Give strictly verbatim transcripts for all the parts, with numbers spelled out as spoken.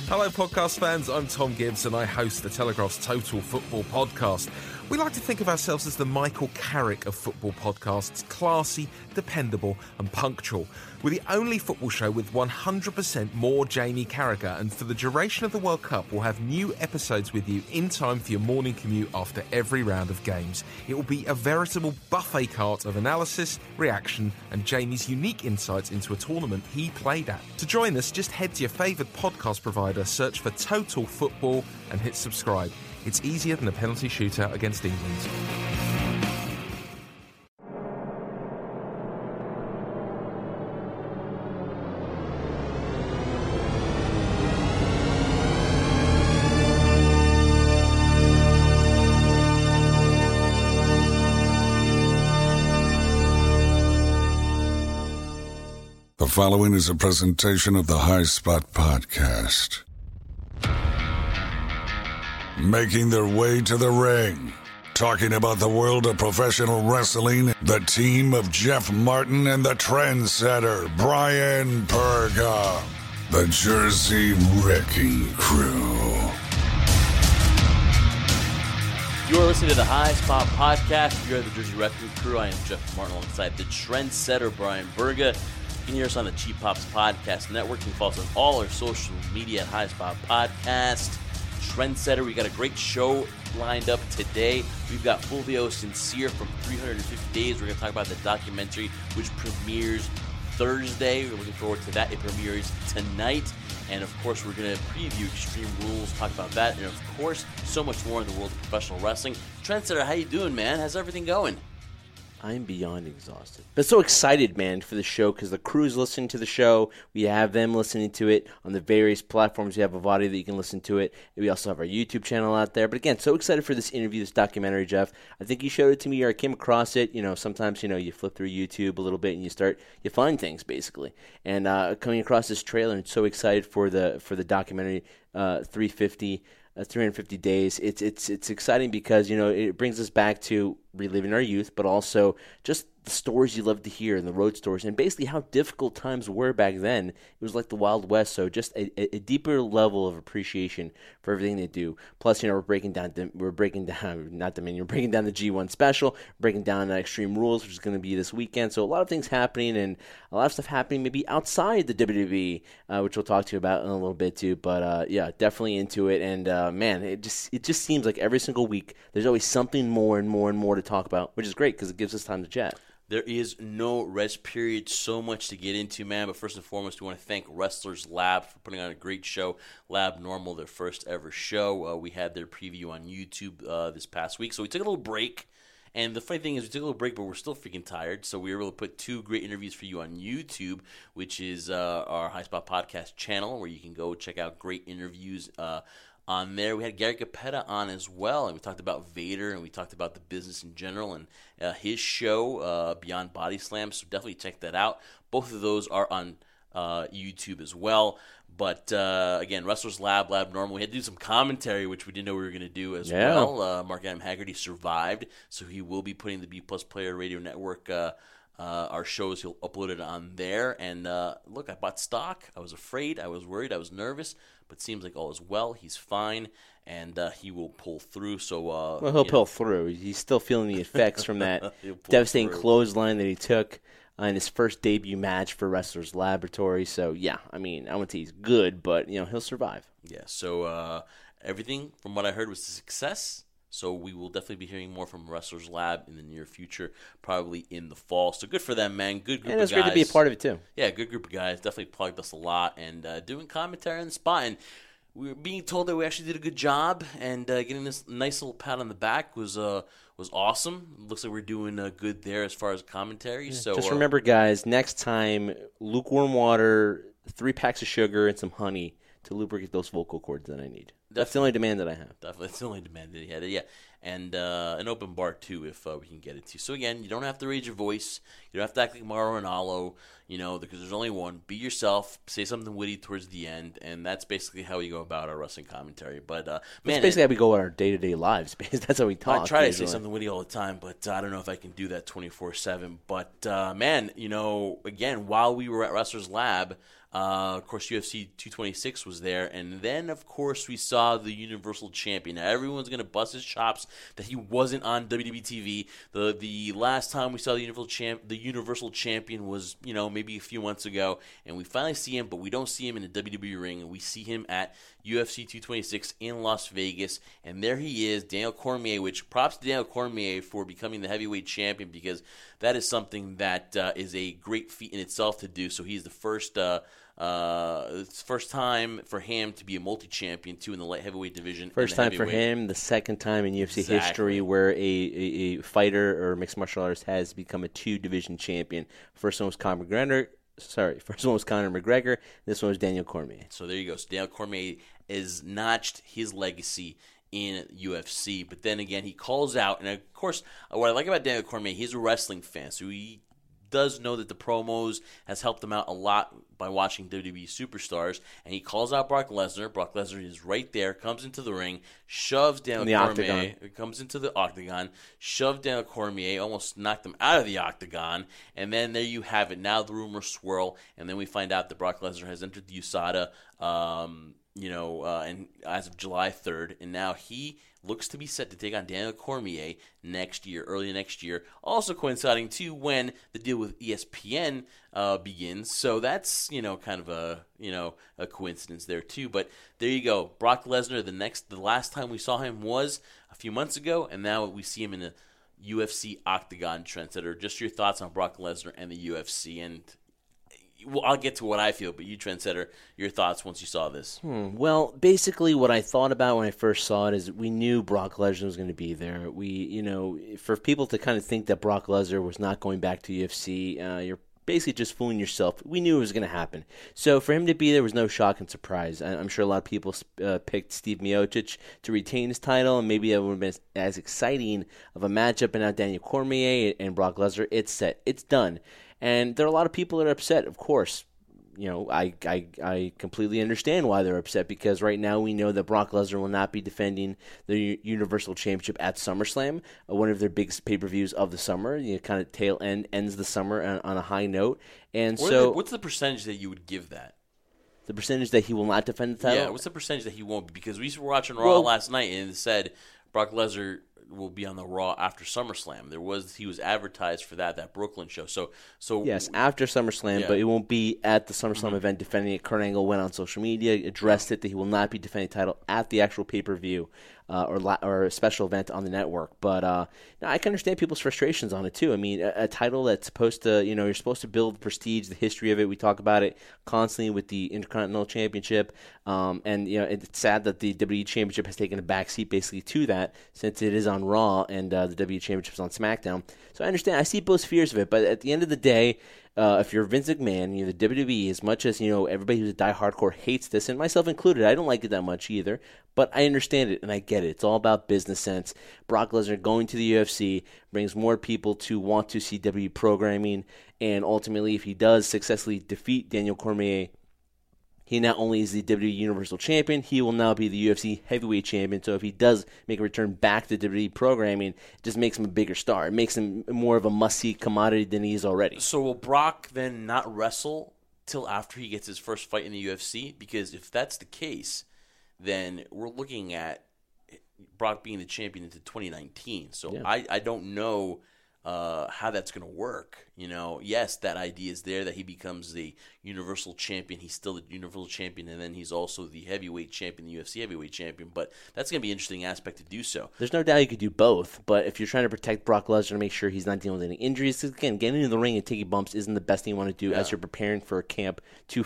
Hello, podcast fans. I'm Tom Gibbs, and I host the Telegraph's Total Football podcast. We like to think of ourselves as the Michael Carrick of football podcasts, classy, dependable, and punctual. We're the only football show with one hundred percent more Jamie Carragher, and for the duration of the World Cup, we'll have new episodes with you in time for your morning commute after every round of games. It will be a veritable buffet cart of analysis, reaction, and Jamie's unique insights into a tournament he played at. To join us, just head to your favourite podcast provider, search for Total Football, and hit subscribe. It's easier than a penalty shootout against England. The following is a presentation of the High Spot Podcast. Making their way to the ring, talking about the world of professional wrestling, the team of Jeff Martin and the trendsetter Brian Perga, the Jersey Wrecking Crew. You are listening to the High Spot Podcast. You're the Jersey Wrecking Crew. I am Jeff Martin alongside the trendsetter Brian Perga. You can hear us on the Cheap Pops Podcast Network. You can follow us on all our social media at High Spot Podcast. Trendsetter, we got a great show lined up today. We've got Fulvio Sincere from three hundred fifty days. We're going to talk about the documentary, which premieres Thursday. We're looking forward to that. It premieres tonight. And, of course, we're going to preview Extreme Rules, talk about that. And, of course, so much more in the world of professional wrestling. Trendsetter, how you doing, man? How's everything going? I'm beyond exhausted. But so excited, man, for the show because the crew's listening to the show. We have them listening to it on the various platforms. We have Avadi that you can listen to it. And we also have our YouTube channel out there. But again, so excited for this interview, this documentary, Jeff. I think you showed it to me or I came across it. You know, sometimes, you know, you flip through YouTube a little bit and you start, you find things basically. And uh, coming across this trailer and so excited for the for the documentary uh, three fifty. Uh, three hundred fifty days. It's it's it's exciting because, you know, it brings us back to reliving our youth, but also just the stories you love to hear and the road stories and basically how difficult times were back then. It was like the Wild West, so just a, a deeper level of appreciation for everything they do. Plus, you know, we're breaking down, we're breaking down, not the menu, we're breaking down the G one special, breaking down the Extreme Rules, which is going to be this weekend. So a lot of things happening and a lot of stuff happening maybe outside the W W E, uh, which we'll talk to you about in a little bit too. But uh, yeah, definitely into it. And uh, man, it just it just seems like every single week there's always something more and more and more to talk about, which is great because it gives us time to chat. There is no rest period, so much to get into, man. But first and foremost, we want to thank Wrestlers Lab for putting on a great show. Lab Normal, their first ever show. Uh, we had their preview on YouTube uh, this past week. So we took a little break. And the funny thing is we took a little break, but we're still freaking tired. So we were able to put two great interviews for you on YouTube, which is uh, our High Spot Podcast channel, where you can go check out great interviews uh on there. We had Gary Capetta on as well, and we talked about Vader, and we talked about the business in general, and uh, his show, uh, Beyond Body Slam, so definitely check that out. Both of those are on uh, YouTube as well. But, uh, again, Wrestlers Lab, Lab Normal. We had to do some commentary, which we didn't know we were going to do as yeah. well. Uh, Mark Adam Haggerty survived, so he will be putting the B Plus Player Radio Network uh, Uh, our shows, he'll upload it on there. And uh, look, I bought stock. I was afraid. I was worried. I was nervous. But it seems like all is well. He's fine. And uh, he will pull through. So uh, Well, he'll pull know. through. He's still feeling the effects from that devastating through. clothesline that he took in his first debut match for Wrestlers Laboratory. So, yeah, I mean, I wouldn't say he's good, but, you know, he'll survive. Yeah, so uh, everything from what I heard was a success. So we will definitely be hearing more from Wrestlers Lab in the near future, probably in the fall. So good for them, man. Good group and of guys. And it's great to be a part of it, too. Yeah, good group of guys. Definitely plugged us a lot and uh, doing commentary on the spot. And we were being told that we actually did a good job, and uh, getting this nice little pat on the back was uh, was awesome. Looks like we're doing uh, good there as far as commentary. Yeah, so just uh, remember, guys, next time, lukewarm water, three packs of sugar, and some honey to lubricate those vocal cords that I need. Definitely. That's the only demand that I have. Definitely. That's the only demand that he had. Yeah. And uh, an open bar, too, if uh, we can get it to you. So, again, you don't have to raise your voice. You don't have to act like Mauro Ranallo. You know, because there's only one. Be yourself. Say something witty towards the end, and that's basically how we go about our wrestling commentary. But uh, man, that's basically how we go our day to day lives. Because that's how we talk. I try usually. to say something witty all the time, but uh, I don't know if I can do that twenty-four seven. But uh, man, you know, again, while we were at Wrestler's Lab. Uh, of course, U F C two twenty-six was there, and then, of course, we saw the Universal Champion. Now, everyone's going to bust his chops that he wasn't on W W E T V. The the last time we saw the Universal Champ, the Universal Champion was, you know, maybe a few months ago, and we finally see him, but we don't see him in the W W E ring, and we see him at U F C two twenty-six in Las Vegas, and there he is, Daniel Cormier, which props to Daniel Cormier for becoming the heavyweight champion, because that is something that uh, is a great feat in itself to do. So he's the first uh, uh, it's first time for him to be a multi-champion, too, in the light heavyweight division. First time for him, the second time in U F C exactly. history where a, a, a fighter or mixed martial artist has become a two-division champion. First one was Conor McGregor. Sorry, first one was Conor McGregor. This one was Daniel Cormier. So there you go. So Daniel Cormier has notched his legacy in U F C. But then again, he calls out, and of course, what I like about Daniel Cormier, he's a wrestling fan, so he does know that the promos has helped him out a lot by watching W W E Superstars, and he calls out Brock Lesnar. Brock Lesnar is right there, comes into the ring, shoves Daniel in Cormier, octagon. comes into the octagon, shoved Daniel Cormier, almost knocked him out of the octagon, and then there you have it. Now the rumors swirl, and then we find out that Brock Lesnar has entered the U S A D A, um, you know, uh, and as of July third, and now he looks to be set to take on Daniel Cormier next year, early next year, also coinciding too when the deal with E S P N uh, begins. So that's, you know, kind of a, you know, a coincidence there too. But there you go, Brock Lesnar. The next, the last time we saw him was a few months ago, and now we see him in the U F C Octagon trendsetter. Just your thoughts on Brock Lesnar and the U F C, and well, I'll get to what I feel, but you, trendsetter, your thoughts once you saw this. Hmm. Well, basically what I thought about when I first saw it is we knew Brock Lesnar was going to be there. We, you know, for people to kind of think that Brock Lesnar was not going back to U F C, uh, you're basically just fooling yourself. We knew it was going to happen. So for him to be there was no shock and surprise. I'm sure a lot of people uh, picked Steve Miocic to retain his title, and maybe it would have been as exciting of a matchup. And now Daniel Cormier and Brock Lesnar, it's set. It's done. And there are a lot of people that are upset, of course. You know, I, I I completely understand why they're upset, because right now we know that Brock Lesnar will not be defending the U- Universal Championship at SummerSlam, uh, one of their biggest pay-per-views of the summer. You know, kind of tail end ends the summer on, on a high note. And what so, the, what's the percentage that you would give that? The percentage that he will not defend the title? Yeah, what's the percentage that he won't be? Because we were watching Raw well, last night, and it said Brock Lesnar will be on the Raw after SummerSlam. There was he was advertised for that that Brooklyn show. So so yes, after SummerSlam, yeah. But it won't be at the SummerSlam mm-hmm. event defending it. Kurt Angle went on social media, addressed it that he will not be defending the title at the actual pay per view. Uh, or la- or a special event on the network, but uh, now I can understand people's frustrations on it too. I mean, a, a title that's supposed to, you know, you're supposed to build prestige, the history of it. We talk about it constantly with the Intercontinental Championship, um, and you know, it's sad that the W W E Championship has taken a backseat basically to that, since it is on Raw and uh, the W W E Championship is on SmackDown. So I understand, I see both fears of it, but at the end of the day, Uh, if you're Vince McMahon, you know, the W W E, as much as, you know, everybody who's a die hardcore hates this, and myself included, I don't like it that much either, but I understand it and I get it. It's all about business sense. Brock Lesnar going to the U F C brings more people to want to see W W E programming, and ultimately, if he does successfully defeat Daniel Cormier, he not only is the W W E Universal Champion, he will now be the U F C Heavyweight Champion. So if he does make a return back to W W E programming, it just makes him a bigger star. It makes him more of a must-see commodity than he is already. So will Brock then not wrestle till after he gets his first fight in the U F C? Because if that's the case, then we're looking at Brock being the champion into twenty nineteen. So yeah. I, I don't know uh, how that's going to work. You know, yes, that idea is there that he becomes the Universal Champion. He's still the Universal Champion, and then he's also the Heavyweight Champion, the U F C Heavyweight Champion. But that's going to be an interesting aspect to do so. There's no doubt you could do both, but if you're trying to protect Brock Lesnar to make sure he's not dealing with any injuries, again, getting into the ring and taking bumps isn't the best thing you want to do yeah. as you're preparing for a camp to fight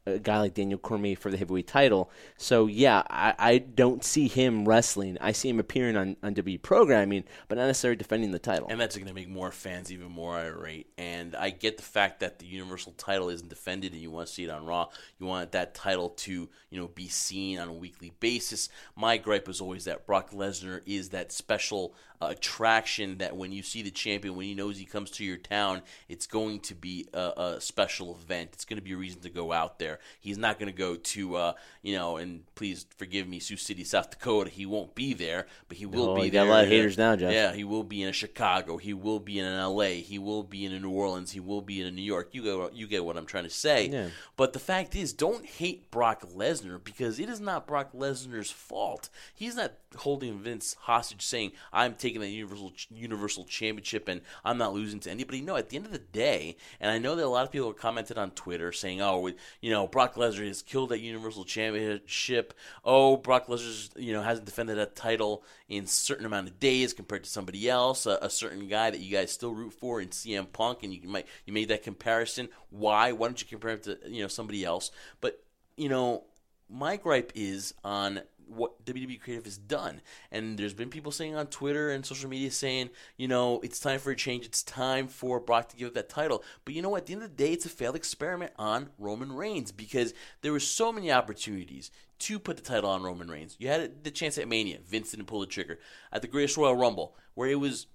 a guy like Daniel Cormier for the heavyweight title. So, yeah, I, I don't see him wrestling. I see him appearing on, on W W E programming, but not necessarily defending the title. And that's going to make more fans even more irate. And I get the fact that the Universal title isn't defended and you want to see it on Raw. You want that title to, you know, be seen on a weekly basis. My gripe is always that Brock Lesnar is that special uh, attraction that when you see the champion, when he knows he comes to your town, it's going to be a, a special event. It's going to be a reason to go out there. He's not going to go to, uh, you know, and please forgive me, Sioux City, South Dakota. He won't be there, but he will oh, be you there. Got a lot of haters now, Jeff. Yeah, he will be in a Chicago. He will be in an L A. He will be in a New Orleans. He will be in a New York. You get, you get what I'm trying to say. Yeah. But the fact is, don't hate Brock Lesnar because it is not Brock Lesnar's fault. He's not holding Vince hostage saying, I'm taking the Universal Universal Championship and I'm not losing to anybody. No, at the end of the day, and I know that a lot of people have commented on Twitter saying, oh, you know, Brock Lesnar has killed that Universal Championship. Oh, Brock Lesnar, you know, hasn't defended that title in a certain amount of days compared to somebody else, a, a certain guy that you guys still root for in C M Punk, and you might you made that comparison. Why? Why don't you compare him to, you know, somebody else? But, you know, my gripe is on what W W E Creative has done. And there's been people saying on Twitter and social media saying, you know, it's time for a change. It's time for Brock to give up that title. But you know what? At the end of the day, it's a failed experiment on Roman Reigns because there were so many opportunities to put the title on Roman Reigns. You had the chance at Mania. Vince didn't pull the trigger. At the Greatest Royal Rumble, where it was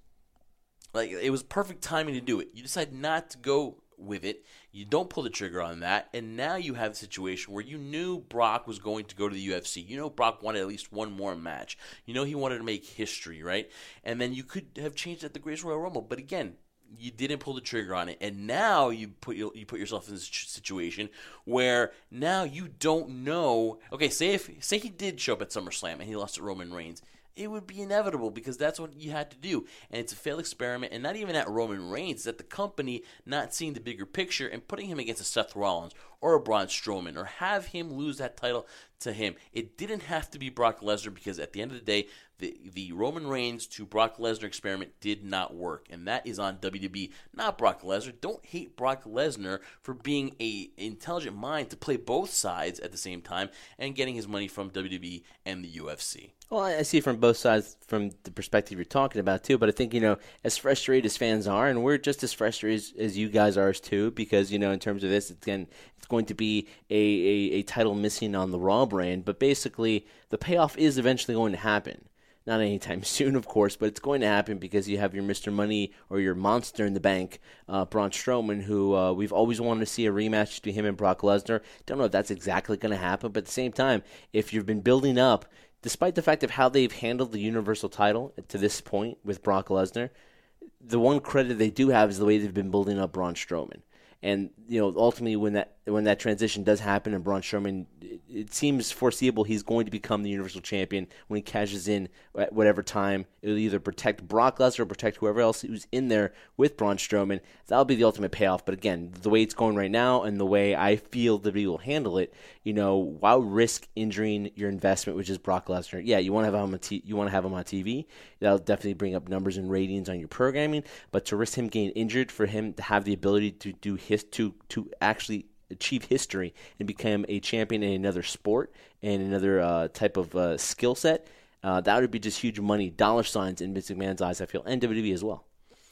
like it was perfect timing to do it. You decide not to go with it. You don't pull the trigger on that, and now you have a situation where you knew Brock was going to go to the U F C. You know Brock wanted at least one more match. You know he wanted to make history, right? And then you could have changed at the Greatest Royal Rumble, but again, you didn't pull the trigger on it, and now you put you put yourself in this situation where now you don't know. Okay, say if say he did show up at SummerSlam and he lost to Roman Reigns. It would be inevitable because that's what you had to do. And it's a failed experiment, and not even at Roman Reigns. It's at the company not seeing the bigger picture and putting him against a Seth Rollins or a Braun Strowman or have him lose that title to him. It didn't have to be Brock Lesnar because at the end of the day, the, the Roman Reigns to Brock Lesnar experiment did not work. And that is on W W E, not Brock Lesnar. Don't hate Brock Lesnar for being an intelligent mind to play both sides at the same time and getting his money from W W E and the U F C. Well, I see it from both sides from the perspective you're talking about, too. But I think, you know, as frustrated as fans are, and we're just as frustrated as, as you guys are, too, because, you know, in terms of this, it's, again, it's going to be a, a, a title missing on the Raw brand. But basically, the payoff is eventually going to happen. Not anytime soon, of course, but it's going to happen because you have your Mister Money or your monster in the bank, uh, Braun Strowman, who uh, we've always wanted to see a rematch between him and Brock Lesnar. Don't know if that's exactly going to happen, but at the same time, if you've been building up, despite the fact of how they've handled the Universal title to this point with Brock Lesnar, the one credit they do have is the way they've been building up Braun Strowman. And, you know, ultimately when that when that transition does happen and Braun Strowman, it, it seems foreseeable he's going to become the Universal Champion when he cashes in at whatever time. It'll either protect Brock Lesnar or protect whoever else who's in there with Braun Strowman. That'll be the ultimate payoff. But again, the way it's going right now and the way I feel that we will handle it, you know, why risk injuring your investment, which is Brock Lesnar? Yeah, you want to have him on t- you want to have him on T V. That'll definitely bring up numbers and ratings on your programming. But to risk him getting injured for him to have the ability to do his to to actually achieve history and become a champion in another sport and another uh, type of uh, skill set, uh, that would be just huge money, dollar signs in Vince McMahon's eyes, I feel, and W W E as well.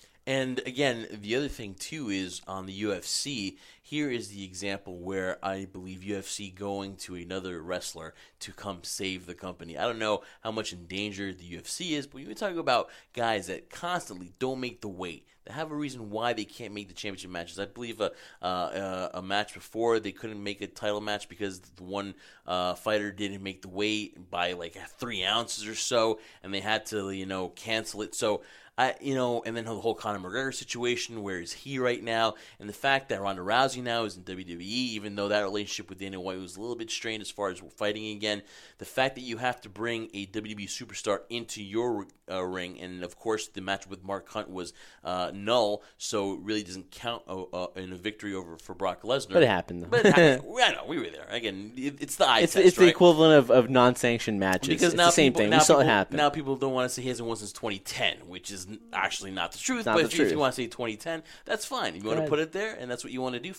And again, the other thing too is on the U F C, here is the example where I believe U F C going to another wrestler to come save the company. I don't know how much in danger the U F C is, but you're talking about guys that constantly don't make the weight, that have a reason why they can't make the championship matches. I believe a uh, a match before they couldn't make a title match because the one uh, fighter didn't make the weight by like three ounces or so, and they had to, you know, cancel it. So I, you know, and then the whole Conor McGregor situation, where is he right now? And the fact that Ronda Rousey now is in W W E, even though that relationship with Dana White was a little bit strained as far as fighting again. The fact that you have to bring a W W E superstar into your uh, ring, and of course the match with Mark Hunt was uh, null, so it really doesn't count uh, uh, in a victory over for Brock Lesnar. But it happened, though. But it happened. I know, we were there. Again, it, it's the eye it's, test, It's right? the equivalent of, of non-sanctioned matches. Because it's now the same people, thing. Now We saw people, it happen. Now people don't want to say he hasn't won since twenty ten, which is actually not the truth. Not but the if, truth. if you want to say twenty ten, that's fine. If you want to put it there and that's what you want to do, fine.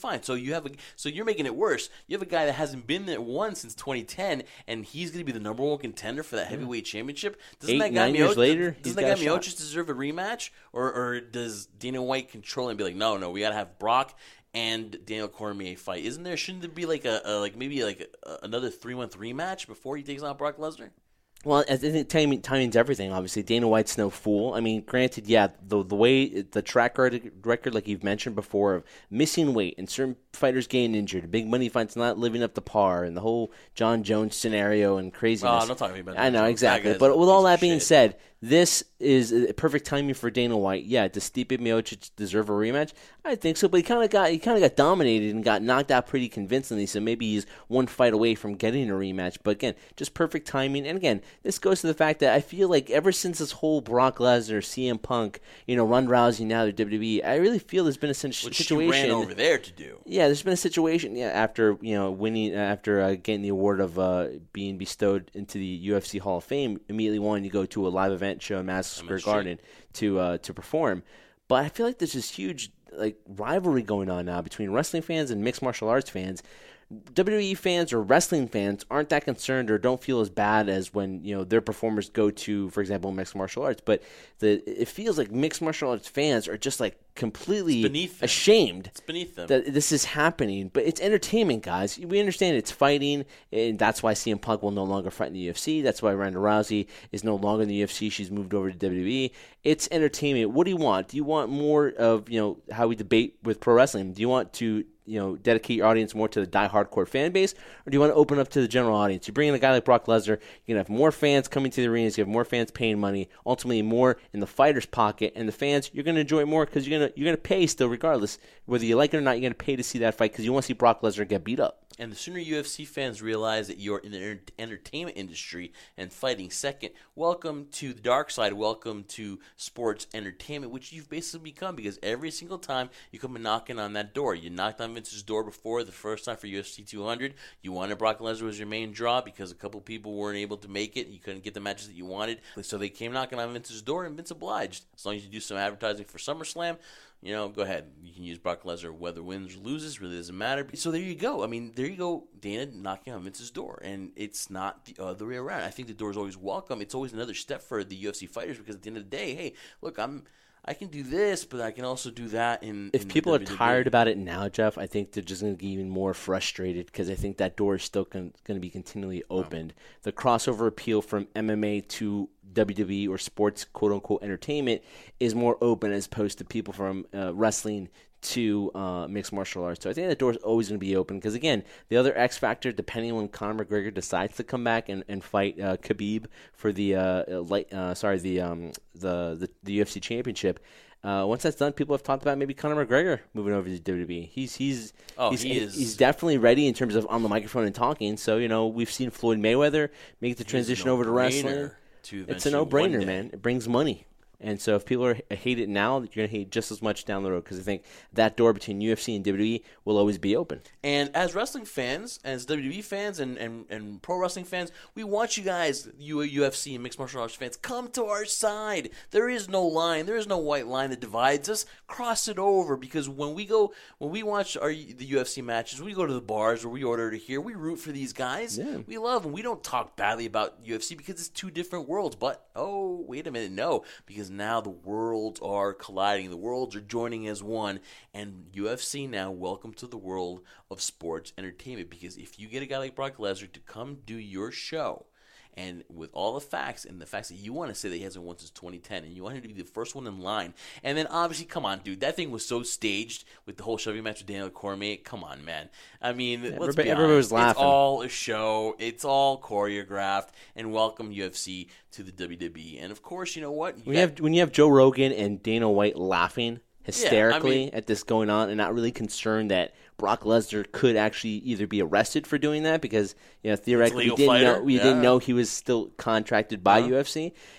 fine. So you have a, so you're making it worse. You have a guy that hasn't been there once since twenty ten, and he's going to be the number one contender for that heavyweight championship. Doesn't Eight, that guy nine years Miocic, later, doesn't he's that got guy a shot. Miocic deserve a rematch, or or does Dana White control and be like, no, no, we got to have Brock and Daniel Cormier fight? Isn't there? Shouldn't there be like a, a like maybe like a, another three month rematch before he takes on Brock Lesnar? Well, I think timing, timing's everything, obviously. Dana White's no fool. I mean, granted, yeah, the the way, the track record, like you've mentioned before, of missing weight and certain fighters getting injured, big money fights not living up to par, and the whole John Jones scenario and craziness. Oh, don't talk to me about that. I know, exactly. That But with all that being shit. said, this is a perfect timing for Dana White. Yeah, does Stipe Miocic deserve a rematch? I think so, but he kind of got he kind of got dominated and got knocked out pretty convincingly. So maybe he's one fight away from getting a rematch. But again, just perfect timing. And again, this goes to the fact that I feel like ever since this whole Brock Lesnar, C M Punk, you know, Ronda Rousey, now the W W E, I really feel there's been a situ- Which situation. you ran over there to do. Yeah, there's been a situation. Yeah, after you know winning, after uh, getting the award of uh, being bestowed into the U F C Hall of Fame, immediately wanting to go to a live event show in Madison Square Garden to uh, to perform. But I feel like there's this huge like rivalry going on now between wrestling fans and mixed martial arts fans. W W E fans or wrestling fans aren't that concerned or don't feel as bad as when you know their performers go to, for example, mixed martial arts. But the it feels like mixed martial arts fans are just like completely beneath them. ashamed It's beneath them. that this is happening. But it's entertainment, guys. We understand it's fighting, and that's why C M Punk will no longer fight in the U F C. That's why Ronda Rousey is no longer in the U F C. She's moved over to W W E. It's entertainment. What do you want? Do you want more of you know how we debate with pro wrestling? Do you want to you know, dedicate your audience more to the die-hardcore fan base, or do you want to open up to the general audience? You bring in a guy like Brock Lesnar, you're going to have more fans coming to the arenas, you have more fans paying money, ultimately more in the fighter's pocket, and the fans, you're going to enjoy it more because you're going to you're going to pay still regardless. Whether you like it or not, you're going to pay to see that fight because you want to see Brock Lesnar get beat up. And the sooner U F C fans realize that you're in the enter- entertainment industry and fighting second, welcome to the dark side. Welcome to sports entertainment, which you've basically become because every single time you come knocking on that door. You knocked on Vince's door before the first time for U F C two hundred. You wanted Brock Lesnar was your main draw because a couple people weren't able to make it. You couldn't get the matches that you wanted. So they came knocking on Vince's door, and Vince obliged. As long as you do some advertising for SummerSlam, you know, go ahead. You can use Brock Lesnar whether wins or loses. Really doesn't matter. So there you go. I mean, there you go. Dana knocking on Vince's door. And it's not the other way around. I think the door is always welcome. It's always another step for the U F C fighters because at the end of the day, hey, look, I'm... I can do this, but I can also do that. In if in people the are W W E. tired about it now, Jeff, I think they're just going to get even more frustrated because I think that door is still going to be continually opened. Wow. The crossover appeal from M M A to W W E or sports quote unquote entertainment is more open as opposed to people from uh, wrestling to uh, mixed martial arts. So I think that door is always going to be open because, again, the other X factor, depending on when Conor McGregor decides to come back and, and fight uh, Khabib for the uh, light, uh, sorry the, um, the the the U F C championship. Uh, once that's done, people have talked about maybe Conor McGregor moving over to W W E. He's he's oh, he's, he is. he's definitely ready in terms of on the microphone and talking. So you know we've seen Floyd Mayweather make the transition over to wrestling. To it's a no-brainer, man. It brings money. And so if people are, hate it now, you're going to hate just as much down the road because I think that door between U F C and W W E will always be open. And as wrestling fans, as W W E fans and, and, and pro wrestling fans, we want you guys, you U F C and mixed martial arts fans, come to our side. There is no line. There is no white line that divides us. Cross it over because when we go, when we watch our the U F C matches, we go to the bars or we order to here, we root for these guys. Yeah. We love them. We don't talk badly about U F C because it's two different worlds. But, oh, wait a minute, no, because now the worlds are colliding. The worlds are joining as one. And U F C now, welcome to the world of sports entertainment. Because if you get a guy like Brock Lesnar to come do your show, and with all the facts and the facts that you want to say that he hasn't won since twenty ten, and you want him to be the first one in line, and then obviously, come on, dude, that thing was so staged with the whole shoving match with Daniel Cormier. Come on, man. I mean, yeah, let's be everybody honest. was laughing. It's all a show. It's all choreographed. And welcome U F C to the W W E. And of course, you know what? You when got- you have when you have Joe Rogan and Dana White laughing hysterically Yeah, I mean- at this going on and not really concerned that Brock Lesnar could actually either be arrested for doing that because you know theoretically we legal didn't fighter, know we yeah. didn't know he was still contracted by Uh-huh. U F C,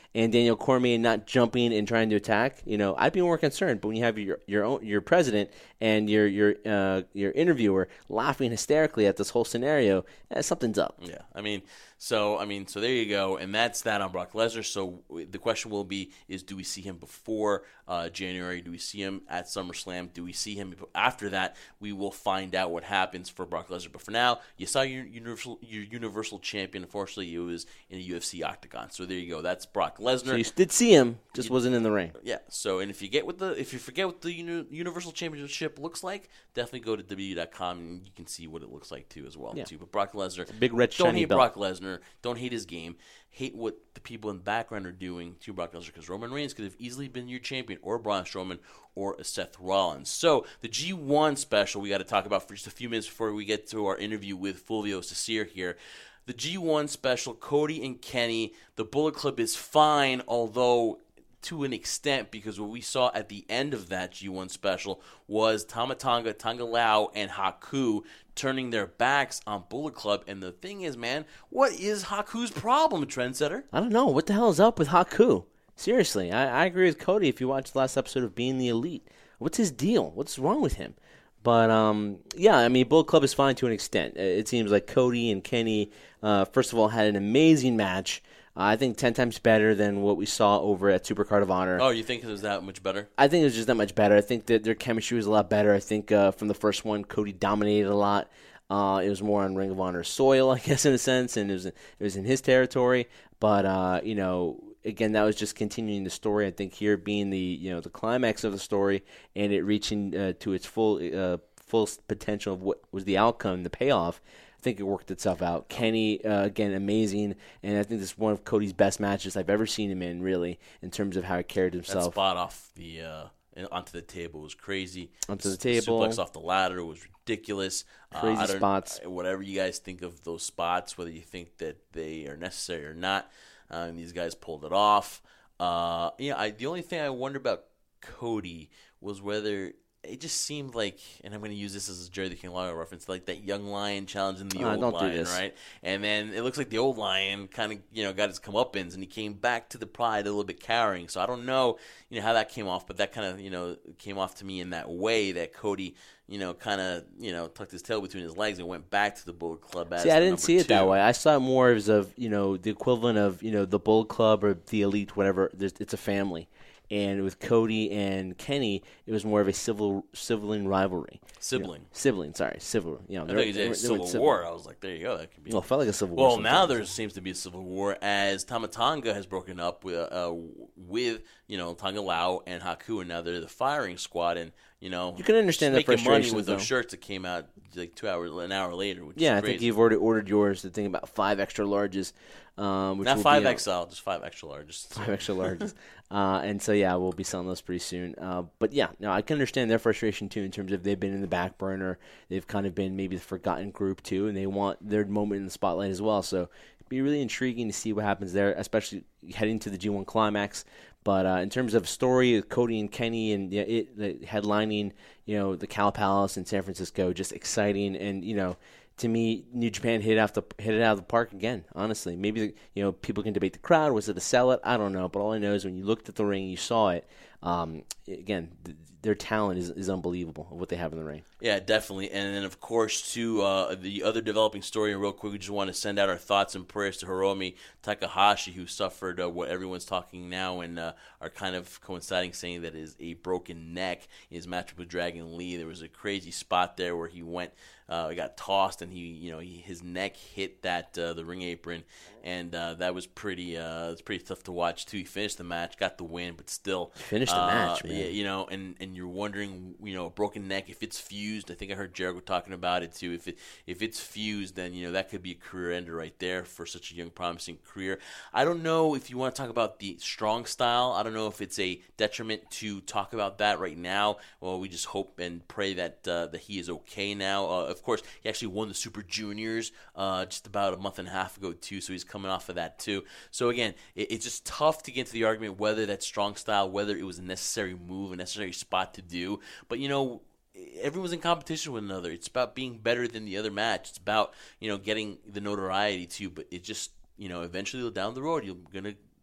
and Daniel Cormier not jumping and trying to attack, you know, I'd be more concerned. But when you have your your own your president and your your uh, your interviewer laughing hysterically at this whole scenario, eh, something's up. Yeah, I mean, so I mean, so there you go, and that's that on Brock Lesnar. So the question will be: is do we see him before uh, January? Do we see him at SummerSlam? Do we see him after that? We will find out what happens for Brock Lesnar. But for now, you saw your universal your Universal Champion. Unfortunately, it was in a U F C octagon. So there you go. That's Brock Lesnar. So you did see him, just you, wasn't in the ring. Yeah. So and if you get with the if you forget what the uni- Universal Championship looks like, definitely go to W W E dot com and you can see what it looks like too as well. Yeah. Too. But Brock Lesnar, big red don't shiny hate belt. Brock Lesnar. Don't hate his game. Hate what the people in the background are doing to Brock Lesnar, because Roman Reigns could have easily been your champion, or Braun Strowman, or a Seth Rollins. So the G one special we got to talk about for just a few minutes before we get to our interview with Fulvio Cesare here. The G one special, Cody and Kenny. The Bullet Club is fine, although to an extent, because what we saw at the end of that G one special was Tama Tonga, Tonga Lao, and Haku turning their backs on Bullet Club. And the thing is, man, what is Haku's problem, Trendsetter? I don't know. What the hell is up with Haku? Seriously, I, I agree with Cody. If you watched the last episode of Being the Elite, what's his deal? What's wrong with him? But, um, yeah, I mean, Bullet Club is fine to an extent. It seems like Cody and Kenny, uh, first of all, had an amazing match. Uh, I think ten times better than what we saw over at Supercard of Honor. Oh, you think it was that much better? I think it was just that much better. I think that their chemistry was a lot better. I think uh, from the first one, Cody dominated a lot. Uh, it was more on Ring of Honor soil, I guess, in a sense, and it was it was in his territory. But uh, you know, again, that was just continuing the story. I think here being the you know the climax of the story and it reaching uh, to its full uh, full potential of what was the outcome, the payoff. I think it worked itself out. Kenny, uh, again, amazing, and I think this is one of Cody's best matches I've ever seen him in, really, in terms of how he carried himself. That spot off the uh, onto the table was crazy. Onto the table. Suplex off the ladder was ridiculous. Crazy uh, I don't, spots. Whatever you guys think of those spots, whether you think that they are necessary or not, um, these guys pulled it off. Uh, yeah, I, the only thing I wonder about Cody was whether it just seemed like, and I'm going to use this as a Jerry the King Lawler reference, like that young lion challenging the Uh, old don't do lion, this. right? And then it looks like the old lion kind of, you know, got his comeuppance, and he came back to the Pride a little bit cowering. So I don't know, you know, how that came off, but that kind of, you know, came off to me in that way that Cody, you know, kind of, you know, tucked his tail between his legs and went back to the Bullet Club as See, I the didn't number see it that two. way. I saw it more as of, you know, the equivalent of, you know, the Bullet Club or the Elite, whatever. There's, it's a family. And with Cody and Kenny, it was more of a civil sibling rivalry. Sibling. You know, sibling, sorry. Civil. You know, I they thought were- you they were- said they were Civil War. I was like, there you go. That could be. Well, it felt like a civil war. Well, now sometimes. there seems to be a civil war as Tama Tonga has broken up with, uh, with you know, Tonga Lao and Haku, and now they're the firing squad. And you know, You can understand the making money frustrations, with those though. shirts that came out like two hours, an hour later. Which Yeah, is I crazy. think you've already ordered yours. The thing about five extra larges. Um, which Not will five be out- X L, just five extra large. Five extra larges. uh, and so, yeah, we'll be selling those pretty soon. Uh, but, yeah, no, I can understand their frustration, too, in terms of they've been in the back burner. They've kind of been maybe the forgotten group, too, and they want their moment in the spotlight as well. So it'd be really intriguing to see what happens there, especially heading to the G one Climax. But uh, in terms of story, Cody and Kenny and yeah, it the headlining, you know, the Cal Palace in San Francisco, just exciting. And, you know, to me, New Japan hit it out the hit it out of the park again. Honestly, maybe the, you know people can debate the crowd. Was it a sellout? I don't know. But all I know is when you looked at the ring, you saw it. Um, again, th- their talent is, is unbelievable of what they have in the ring. Yeah, definitely. And then, of course, to uh, the other developing story, and real quick, we just want to send out our thoughts and prayers to Hiromi Takahashi, who suffered uh, what everyone's talking now and uh, are kind of coinciding, saying that is a broken neck in his matchup with Dragon Lee. There was a crazy spot there where he went, uh, got tossed, and he, you know, he, his neck hit that uh, the ring apron, and uh, that was pretty, uh, it's pretty tough to watch too. He finished the match, got the win, but still Finished the uh, match, man. Yeah, you know, and, and you're wondering, you know, a broken neck, if it's fused, I think I heard Jericho talking about it too. If it if it's fused, then, you know, that could be a career ender right there for such a young, promising career. I don't know if you want to talk about the strong style. I don't know if it's a detriment to talk about that right now. Well, we just hope and pray that uh, that he is okay now. Uh, of course, he actually won the Super Juniors uh, just about a month and a half ago too, so he's coming off of that too. So again, it, it's just tough to get into the argument whether that strong style, whether it was a necessary move, a necessary spot to do. But, you know, everyone's in competition with another. It's about being better than the other match. It's about, you know, getting the notoriety too. But it just, you know, eventually down the road, you're going to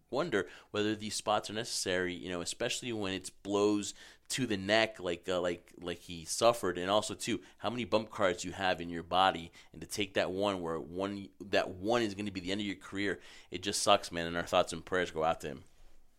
wonder whether these spots are necessary, you know, especially when it's blows to the neck like uh, like like he suffered, and also too how many bump cards you have in your body, and to take that one where one that one is going to be the end of your career, it just sucks, man. And our thoughts and prayers go out to him.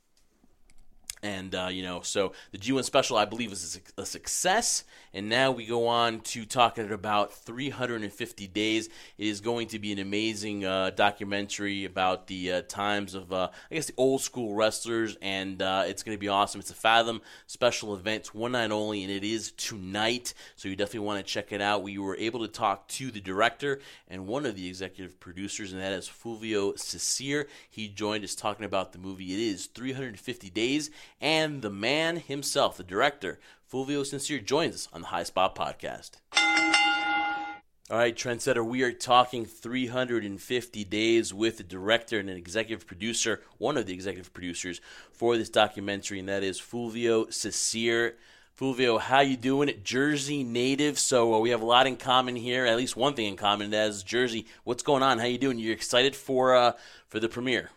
And, uh, you know, so the G one special, I believe, was a, a success. And now we go on to talking about three hundred fifty days. It is going to be an amazing uh, documentary about the uh, times of, uh, I guess, the old school wrestlers. And uh, it's going to be awesome. It's a Fathom special event. It's one night only, and it is tonight. So you definitely want to check it out. We were able to talk to the director and one of the executive producers, and that is Fulvio Cesare. He joined us talking about the movie. It is three hundred fifty days. And the man himself, the director, Fulvio Cesare, joins us on the High Spot Podcast. All right, Trendsetter, we are talking three hundred fifty days with the director and an executive producer, one of the executive producers for this documentary, and that is Fulvio Cesare. Fulvio, how you doing? Jersey native, so uh, we have a lot in common here, at least one thing in common, that is Jersey. What's going on? How you doing? You excited for uh, for the premiere?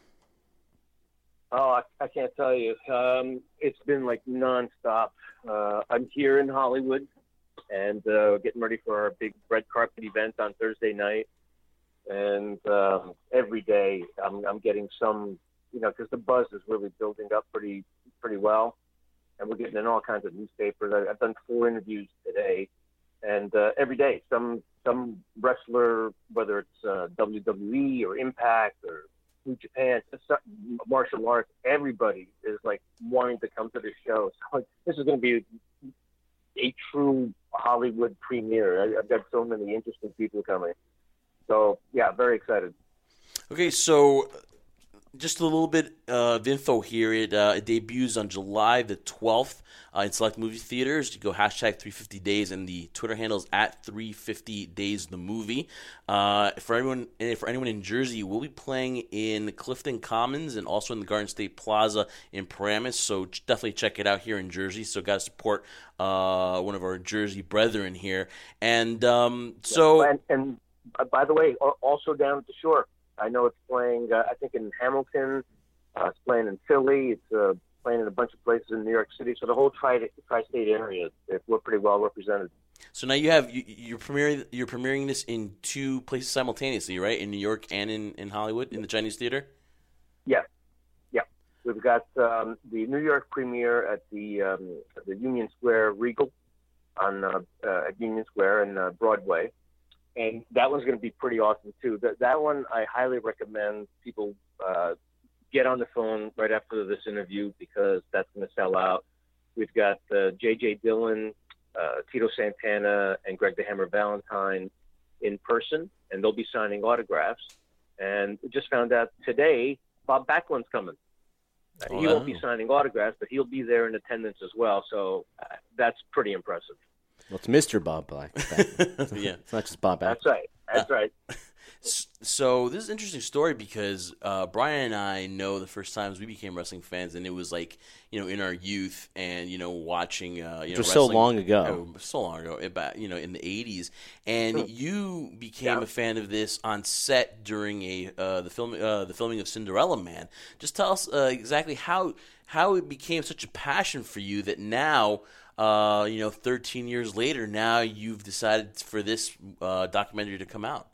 Oh, I, I can't tell you. Um, it's been like nonstop. Uh, I'm here in Hollywood and uh, getting ready for our big red carpet event on Thursday night. And um, every day I'm, I'm getting some, you know, because the buzz is really building up pretty pretty well. And we're getting in all kinds of newspapers. I, I've done four interviews today. And uh, every day, some some wrestler, whether it's uh, W W E or Impact or New Japan, martial arts, everybody is like wanting to come to this show. So this is going to be a true Hollywood premiere. I, I've got so many interesting people coming. So yeah, very excited. Okay, so just a little bit of info here. It, uh, it debuts on July the twelfth uh, in select movie theaters. You go hashtag three fifty days, and the Twitter handle is at three fifty days the movie. Uh, for everyone, for anyone in Jersey, we'll be playing in Clifton Commons and also in the Garden State Plaza in Paramus. So definitely check it out here in Jersey. So got to support uh, one of our Jersey brethren here. And um, so, and, and uh, by the way, also down at the shore. I know it's playing, uh, I think, in Hamilton. Uh, it's playing in Philly. It's uh, playing in a bunch of places in New York City. So the whole tri- tri-state area, we're pretty well represented. So now you have you, you're premiering you're premiering this in two places simultaneously, right? In New York and in, in Hollywood, in the Chinese Theater. Yeah, yeah. We've got um, the New York premiere at the um, the Union Square Regal on uh, uh, at Union Square and uh, Broadway. And that one's going to be pretty awesome, too. That that one, I highly recommend people uh, get on the phone right after this interview because that's going to sell out. We've got uh, J J Dillon, uh, Tito Santana, and Greg the Hammer Valentine in person, and they'll be signing autographs. And we just found out today Bob Backlund's coming. Oh, he won't be signing autographs, but he'll be there in attendance as well. So uh, that's pretty impressive. Well, it's Mister Bob Black. Yeah. It's not just Bob Black. That's right. That's right. So this is an interesting story because uh, Brian and I know the first times we became wrestling fans, and it was like, you know, in our youth and, you know, watching, uh, you know, so long ago. Oh, so long ago, about, you know, in the eighties. And Hmm. you became Yeah. a fan of this on set during a uh, the film uh, the filming of Cinderella Man. Just tell us uh, exactly how how it became such a passion for you that now, uh, you know, thirteen years later, now you've decided for this uh, documentary to come out.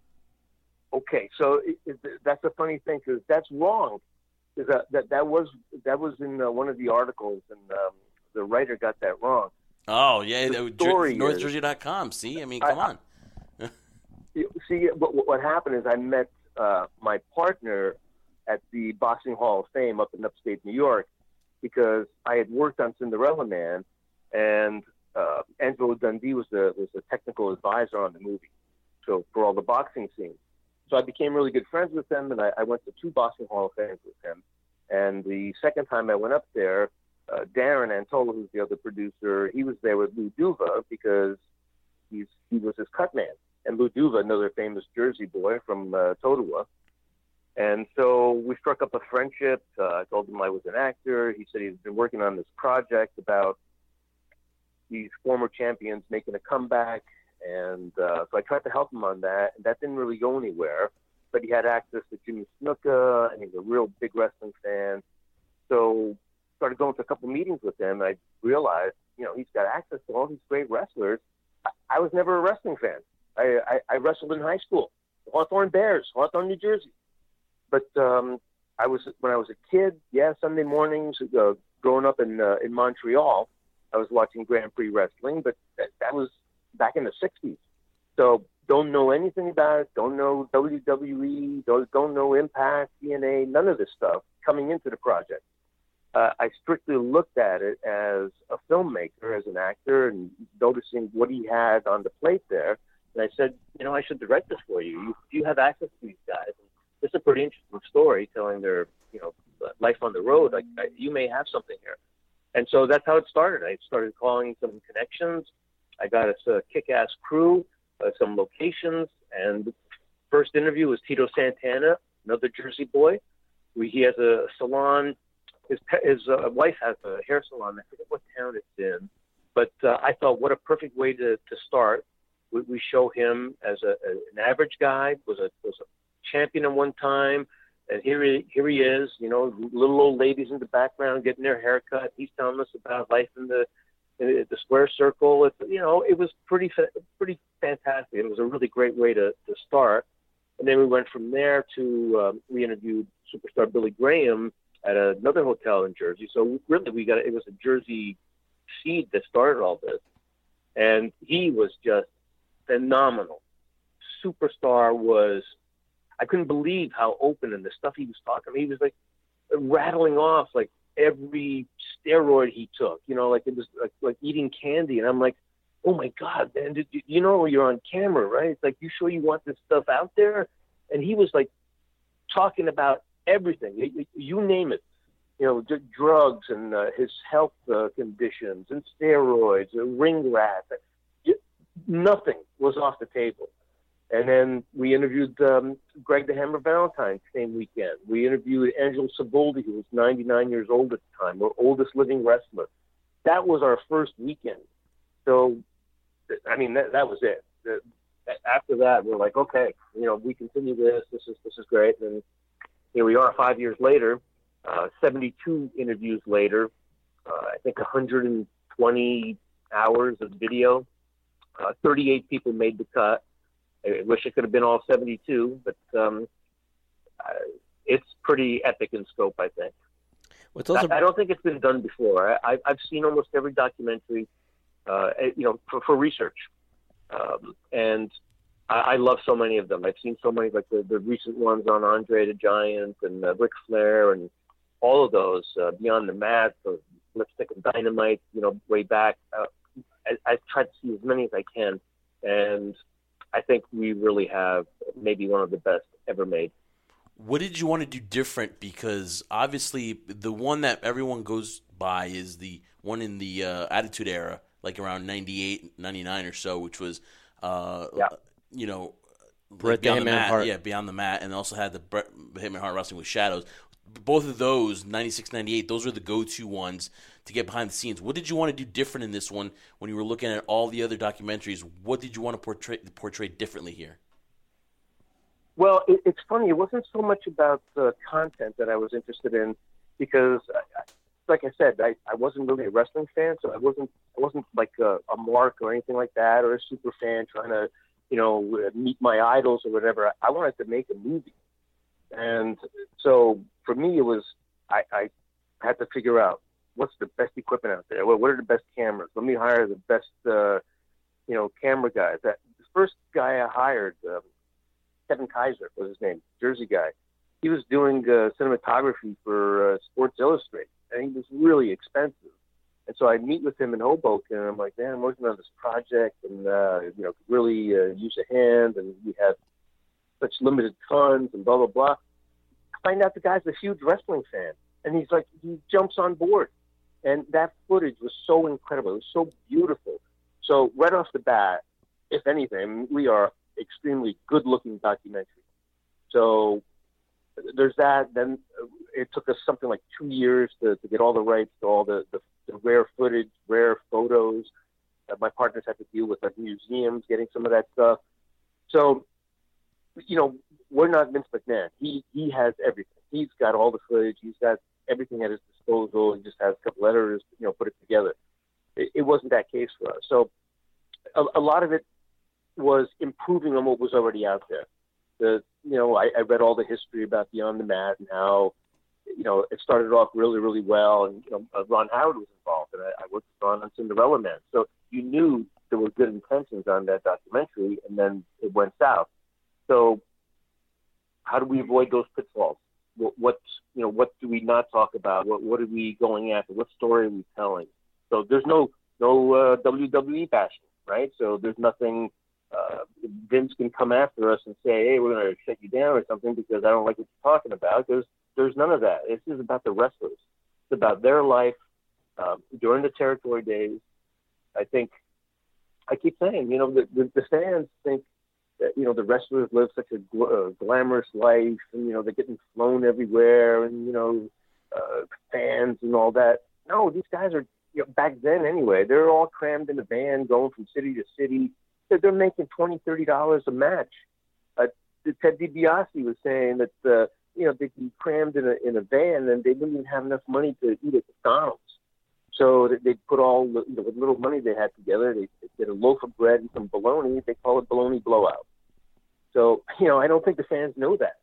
Okay, so it, it, that's a funny thing because that's wrong. Is that, that that was that was in uh, one of the articles, and um, the writer got that wrong. Oh yeah, The story North is- Jersey dot com. See, I mean, come I- on. You- See, what, what happened is I met uh, my partner at the Boxing Hall of Fame up in upstate New York because I had worked on Cinderella Man, and uh, Angelo Dundee was the was the technical advisor on the movie, so for all the boxing scenes. So I became really good friends with him, and I, I went to two Boxing Hall of Fames with him. And the second time I went up there, uh, Darren Antola, who's the other producer, he was there with Lou Duva because he's he was his cut man. And Lou Duva, another famous Jersey boy from uh, Totowa. And so we struck up a friendship. Uh, I told him I was an actor. He said he's been working on this project about these former champions making a comeback. And uh, so I tried to help him on that, and that didn't really go anywhere. but he had access to Jimmy Snuka, and he's a real big wrestling fan. So started going to a couple meetings with him. I realized, you know, he's got access to all these great wrestlers. I, I was never a wrestling fan. I, I, I wrestled in high school, the Hawthorne Bears, Hawthorne, New Jersey. But um, I was when I was a kid, yeah, Sunday mornings, uh, growing up in uh, in Montreal, I was watching Grand Prix wrestling, but that, that was back in the sixties. So don't know anything about it, don't know W W E, don't, don't know Impact, T N A, none of this stuff coming into the project. Uh, I strictly looked at it as a filmmaker, as an actor, and noticing what he had on the plate there. And I said, you know, I should direct this for you. You, you have access to these guys. And this is a pretty interesting story, telling their, you know, life on the road. Like, I, you may have something here. And so that's how it started. I started calling some connections. I got us a kick-ass crew, uh, some locations, and the first interview was Tito Santana, another Jersey boy. We, he has a salon. His, his uh, wife has a hair salon. I forget what town it's in. But uh, I thought, what a perfect way to, to start. We, we show him as a, a, an average guy, was a was a champion at one time, and here he, here he is, you know, little old ladies in the background getting their hair cut. He's telling us about life in the in the square circle. It's, you know, it was pretty pretty fantastic. It was a really great way to, to start. And then we went from there to, um, we interviewed superstar Billy Graham at another hotel in Jersey. So really we got, it was a Jersey seed that started all this. And he was just phenomenal. Superstar was, I couldn't believe how open and the stuff he was talking. He was like rattling off like every steroid he took, you know, like it was like, like eating candy. And I'm like, oh my God, man, did you, you know, you're on camera, right? It's like, you sure you want this stuff out there? And he was like talking about everything, you, you name it, you know, d- drugs and uh, his health uh, conditions and steroids, uh, ring rat, nothing was off the table. And then we interviewed um, Greg the Hammer Valentine same weekend. We interviewed Angelo Saboldi, who was ninety-nine years old at the time, our oldest living wrestler. That was our first weekend. So, I mean, that, that was it. The, after that, we're like, okay, you know, we continue this. This is this is great. And here we are five years later, uh, seventy-two interviews later, uh, I think one hundred twenty hours of video. Uh, thirty-eight people made the cut. I wish it could have been all seventy-two, but um, uh, it's pretty epic in scope, I think. What's also... I, I don't think it's been done before. I, I've seen almost every documentary, uh, you know, for, for research. Um, and I, I love so many of them. I've seen so many, like the, the recent ones on Andre the Giant and uh, Ric Flair and all of those, uh, Beyond the Mat, the Lipstick and Dynamite, you know, way back. Uh, I, I've tried to see as many as I can. And I think we really have maybe one of the best ever made. What did you want to do different? Because obviously the one that everyone goes by is the one in the uh, Attitude Era, like around ninety-eight, ninety-nine or so, which was, uh, yeah. you know, Bret Beyond the the Mat, Hart. yeah, Beyond the Mat, and also had the Bret Hitman Hart Wrestling with Shadows. Both of those, ninety-six, ninety-eight, those are the go-to ones to get behind the scenes. What did you want to do different in this one when you were looking at all the other documentaries? What did you want to portray portray differently here? Well, it, it's funny. It wasn't so much about the content that I was interested in, because, I, like I said, I, I wasn't really a wrestling fan, so I wasn't I wasn't like a, a mark or anything like that, or a super fan trying to, you know, meet my idols or whatever. I wanted to make a movie. And so for me, it was, I, I had to figure out what's the best equipment out there. What, what are the best cameras? Let me hire the best, uh, you know, camera guys. That the first guy I hired, um, Kevin Kaiser was his name, Jersey guy. He was doing uh, cinematography for uh, Sports Illustrated, and he was really expensive. And so I meet with him in Hoboken, and I'm like, man, I'm working on this project, and uh, you know, could really uh, use a hand, and we have such limited funds and blah, blah, blah. I find out the guy's a huge wrestling fan. And he's like, he jumps on board. And that footage was so incredible. It was so beautiful. So right off the bat, if anything, we are extremely good-looking documentary. So there's that. Then it took us something like two years to, to get all the rights to all the, the, the rare footage, rare photos. Uh, my partners had to deal with like museums, getting some of that stuff. So you know, we're not Vince McMahon. He he has everything. He's got all the footage. He's got everything at his disposal. He just has a couple letters, you know, put it together. It, it wasn't that case for us. So a, a lot of it was improving on what was already out there. The you know, I, I read all the history about Beyond the Mat and how, you know, it started off really, really well. And, you know, uh, Ron Howard was involved, and I, I worked with Ron on Cinderella Man. So you knew there were good intentions on that documentary, and then it went south. So how do we avoid those pitfalls? What, what you know, what do we not talk about? What, what are we going after? What story are we telling? So there's no no uh, W W E bashing, right? So there's nothing. Uh, Vince can come after us and say, "Hey, we're going to shut you down or something because I don't like what you're talking about." There's there's none of that. This is about the wrestlers. It's about their life uh, during the territory days. I think I keep saying, you know, the, the, the fans think that, you know, the wrestlers live such a gl- uh, glamorous life, and, you know, they're getting flown everywhere, and, you know, uh, fans and all that. No, these guys are, you know, back then anyway, they're all crammed in a van going from city to city. They're, they're making twenty dollars, thirty dollars a match. Uh, Ted DiBiase was saying that, uh, you know, they'd be crammed in a, in a van and they wouldn't even have enough money to eat at McDonald's. So they'd put all the, you know, the little money they had together, they'd get a loaf of bread and some bologna. They call it bologna blowout. So, you know, I don't think the fans know that.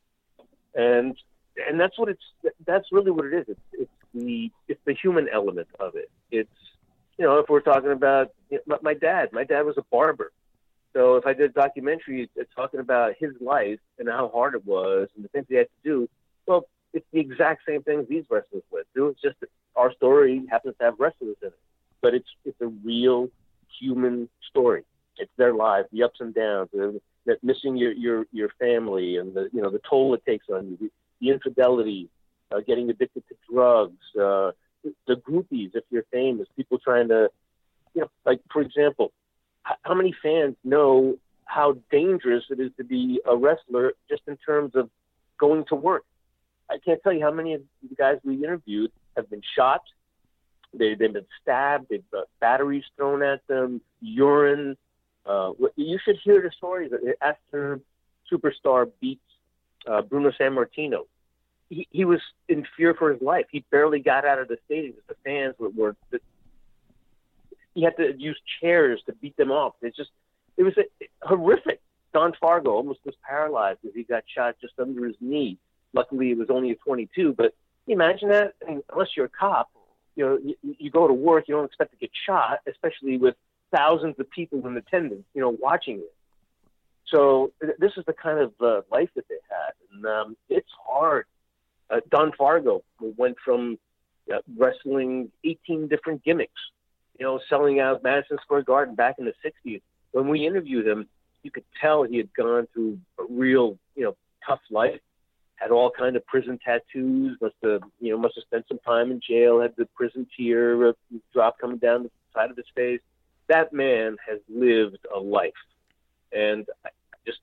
And and that's what it's, that's really what it is. It's, it's the it's the human element of it. It's, you know, if we're talking about, you know, my, my dad, my dad was a barber. So if I did a documentary talking about his life and how hard it was and the things he had to do, well, it's the exact same things these wrestlers went through. It's just that our story happens to have wrestlers in it. But it's it's a real human story. It's their lives, the ups and downs, the, the missing your, your, your family, and the you know the toll it takes on you, the, the infidelity, uh, getting addicted to drugs, uh, the groupies if you're famous, people trying to, you know, like for example, how many fans know how dangerous it is to be a wrestler just in terms of going to work? I can't tell you how many of the guys we interviewed have been shot. They, they've been stabbed. They've got batteries thrown at them, urine. Uh, you should hear the stories. After Superstar beat uh, Bruno Sammartino, he, he was in fear for his life. He barely got out of the stadium because the fans were, were the, he had to use chairs to beat them off. It's just, it was a, horrific. Don Fargo almost was paralyzed as he got shot just under his knee. Luckily, it was only a twenty-two, but can you imagine that? I mean, unless you're a cop, you know, you, you go to work, you don't expect to get shot, especially with thousands of people in attendance, you know, watching it. So th- this is the kind of uh, life that they had, and um, it's hard. Uh, Don Fargo went from uh, wrestling eighteen different gimmicks, you know, selling out Madison Square Garden back in the sixties. When we interviewed him, you could tell he had gone through a real, you know, tough life. Had all kind of prison tattoos, must have, you know, must have spent some time in jail, had the prison tear uh, drop coming down the side of his face. That man has lived a life. And I just,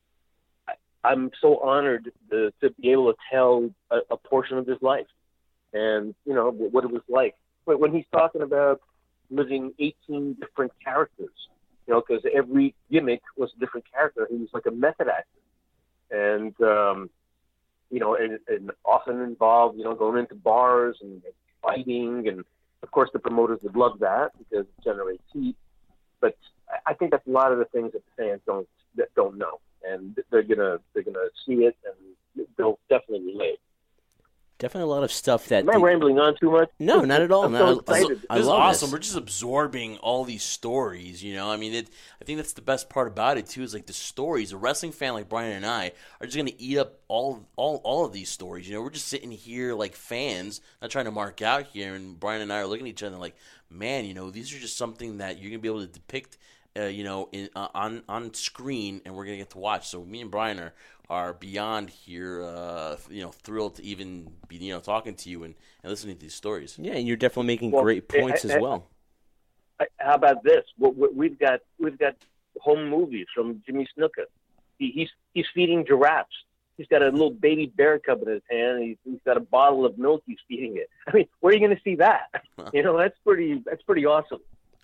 I, I'm so honored to, to be able to tell a, a portion of his life and, you know, what it was like. But when he's talking about living eighteen different characters, you know, because every gimmick was a different character. He was like a method actor. And, um, you know, and, and often involved, you know, going into bars and, and fighting. And, of course, the promoters would love that because it generates heat. But I think that's a lot of the things that the fans don't that don't know. And they're going to they're gonna see it, and they'll definitely relate. Definitely a lot of stuff that... Am I rambling on too much? No, not at all. I'm no, so excited. This I is love awesome. this. We're just absorbing all these stories, you know. I mean, it, I think that's the best part about it too. Is like the stories. A wrestling fan like Brian and I are just gonna eat up all, all, all of these stories. You know, we're just sitting here like fans, not trying to mark out here. And Brian and I are looking at each other like, man, you know, these are just something that you're gonna be able to depict, uh, you know, in, uh, on on screen, and we're gonna get to watch. So me and Brian are. are beyond here, uh, you know, thrilled to even be, you know, talking to you and, and listening to these stories. Yeah, and you're definitely making Well, great points I, I, as well. I, how about this? We've got we've got home movies from Jimmy Snuka. He, he's he's feeding giraffes. He's got a little baby bear cub in his hand. And he's, he's got a bottle of milk. He's feeding it. I mean, where are you going to see that? You know, that's pretty that's pretty awesome.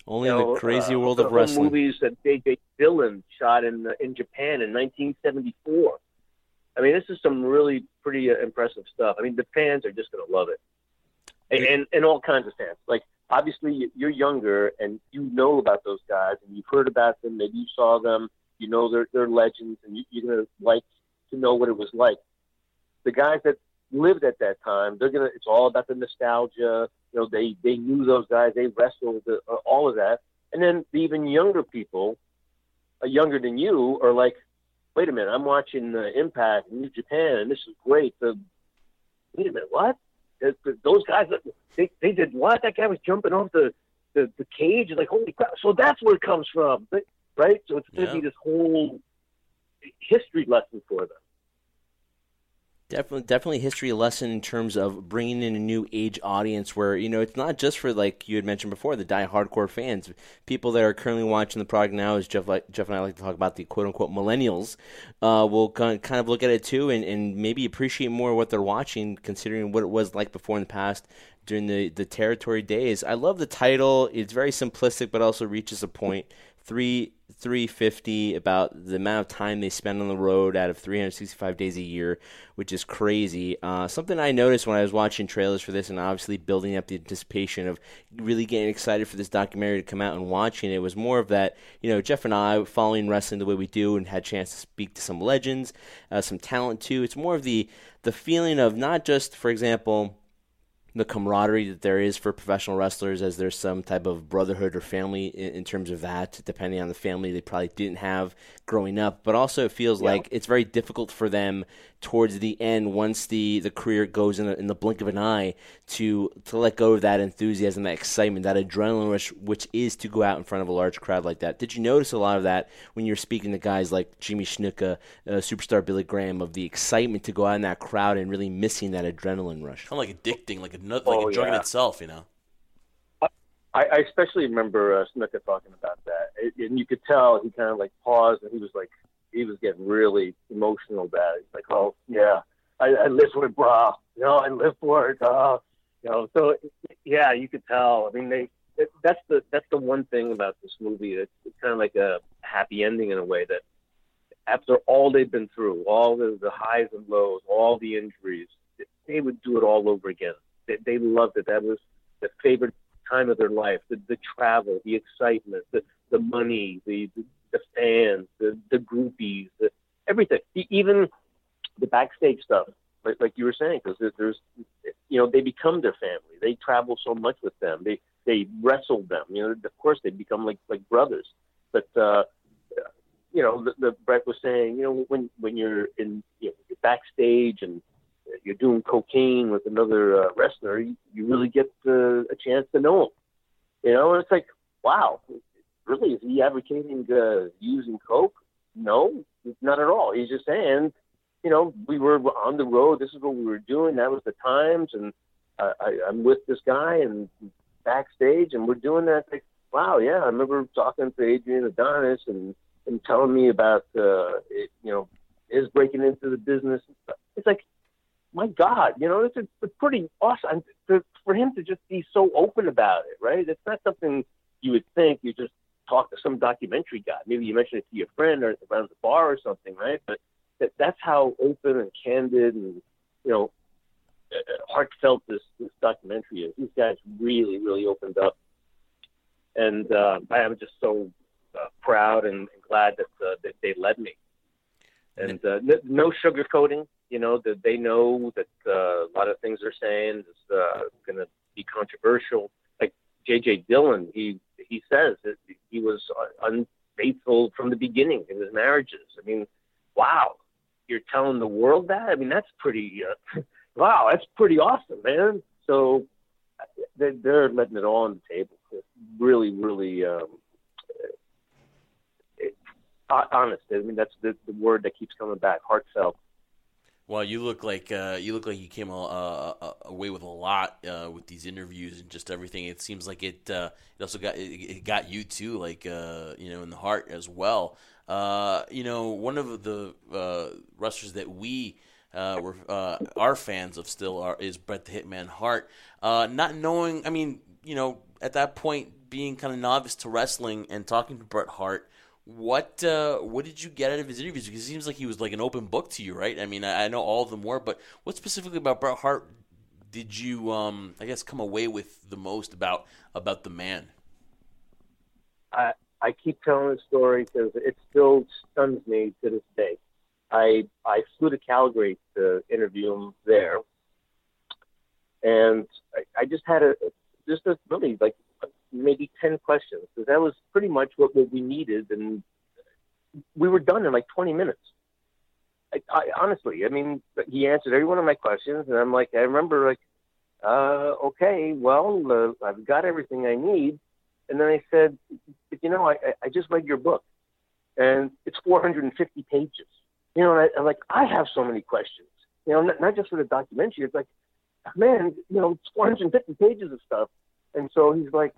Only you in know, the crazy uh, world the of wrestling. Movies that J J Dillon shot in uh, in Japan in nineteen seventy-four. I mean, this is some really pretty uh, impressive stuff. I mean, the fans are just going to love it, and, and and all kinds of fans. Like, obviously, you're younger and you know about those guys, and you've heard about them. Maybe you saw them. You know they're they're legends, and you, you're going to like to know what it was like. The guys that lived at that time, they're gonna. It's all about the nostalgia. You know, they they knew those guys. They wrestled, uh, all of that. And then the even younger people, uh, younger than you, are like, wait a minute, I'm watching uh, Impact in New Japan, and this is great. The, wait a minute, what? The, the, those guys, they they did what? That guy was jumping off the, the, the cage. Like, holy crap. So that's where it comes from, right? So it's going to Yeah. be this whole history lesson for them. Definitely, definitely history lesson in terms of bringing in a new age audience where, you know, it's not just for, like you had mentioned before, the die hardcore fans. People that are currently watching the product now, as Jeff like, Jeff and I like to talk about, the quote-unquote millennials, uh, will kind of look at it too and, and maybe appreciate more what they're watching, considering what it was like before in the past during the, the territory days. I love the title. It's very simplistic, but also reaches a point. Three three fifty, about the amount of time they spend on the road out of three hundred sixty-five days a year, which is crazy. Uh, something I noticed when I was watching trailers for this and obviously building up the anticipation of really getting excited for this documentary to come out and watching it was more of that, you know, Jeff and I following wrestling the way we do and had a chance to speak to some legends, uh, some talent too. It's more of the, the feeling of not just, for example, the camaraderie that there is for professional wrestlers, as there's some type of brotherhood or family in, in terms of that, depending on the family they probably didn't have growing up. But also it feels yeah. like it's very difficult for them towards the end, once the, the career goes in, a, in the blink of an eye, to to let go of that enthusiasm, that excitement, that adrenaline rush, which is to go out in front of a large crowd like that. Did you notice a lot of that when you're speaking to guys like Jimmy Snuka, uh, superstar Billy Graham, of the excitement to go out in that crowd and really missing that adrenaline rush? Kind of like addicting, like a, like oh, a drug yeah. in itself, you know? I, I especially remember uh, Snuka talking about that. It, and you could tell he kind of like paused and he was like, he was getting really emotional about it. He's like, oh, yeah, I, I live for it, bro. You know, I live for it. Uh, you know, so, yeah, you could tell. I mean, they it, that's the that's the one thing about this movie. It's, it's kind of like a happy ending in a way, that after all they've been through, all the, the highs and lows, all the injuries, they would do it all over again. They, they loved it. That was the favorite time of their life. The, the travel, the excitement, the, the money, the, the the fans, the, the groupies, the, everything, even the backstage stuff, like, like you were saying, because there's, you know, they become their family. They travel so much with them. They they wrestle them. You know, of course, they become like like brothers. But uh, you know, the, the Brett was saying, you know, when when you're in you know, you're backstage and you're doing cocaine with another uh, wrestler, you, you really get uh, a chance to know him. You know, and it's like, wow. Really, is he advocating uh, using coke? No, not at all. He's just saying, you know, we were on the road. This is what we were doing. That was the times, and uh, I, I'm with this guy and backstage, and we're doing that. Like, wow, yeah, I remember talking to Adrian Adonis and, and telling me about, uh, it, you know, his breaking into the business. It's like, my God, you know, it's, it's pretty awesome to, for him to just be so open about it, right? It's not something you would think you just talk to some documentary guy. Maybe you mentioned it to your friend or around the bar or something, right? But that, that's how open and candid and, you know, heartfelt this, this documentary is. These guys really, really opened up. And uh, I am just so uh, proud and, and glad that, uh, that they led me. And uh, n- no sugarcoating, you know, that they know that uh, a lot of things they're saying is uh, going to be controversial. Like J J Dillon, he he says that he was unfaithful from the beginning in his marriages. I mean, wow, you're telling the world that? I mean, that's pretty, uh, wow, that's pretty awesome, man. So they're, they're letting it all on the table. It's really, really um, it, honest. I mean, that's the, the word that keeps coming back, heartfelt. Well, you look like uh, you look like you came uh, away with a lot uh, with these interviews and just everything. It seems like it. Uh, it also got it, it got you too, like uh, you know, in the heart as well. Uh, you know, one of the uh, wrestlers that we uh, were uh, are fans of still are is Bret the Hitman Hart. Uh, not knowing, I mean, you know, at that point, being kind of novice to wrestling and talking to Bret Hart, what uh, what did you get out of his interviews? Because it seems like he was like an open book to you, right? I mean, I, I know all of them were, but what specifically about Bret Hart did you, um, I guess, come away with the most about about the man? I I keep telling the story because it still stuns me to this day. I I flew to Calgary to interview him there, and I, I just had a just a really like maybe ten questions because that was pretty much what, what we needed, and we were done in like twenty minutes. I, I honestly, I mean, he answered every one of my questions, and I'm like, I remember like, uh, okay, well, uh, I've got everything I need, and then I said, you know, I I just read your book, and it's four hundred fifty pages. You know, and I, I'm like, I have so many questions. You know, not, not just for the documentary. It's like, man, you know, it's four hundred fifty pages of stuff. And so he's like,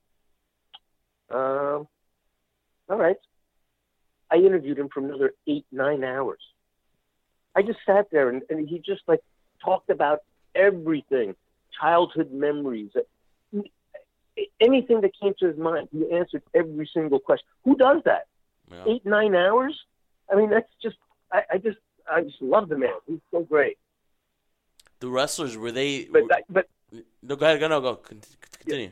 uh, all right. I interviewed him for another eight, nine hours. I just sat there, and, and he just, like, talked about everything, childhood memories, anything that came to his mind. He answered every single question. Who does that? Yeah. Eight, nine hours? I mean, that's just... I, I just, I just love the man. He's so great. The wrestlers, were they? But, were, that, but no, go ahead. Go no, go. Continue.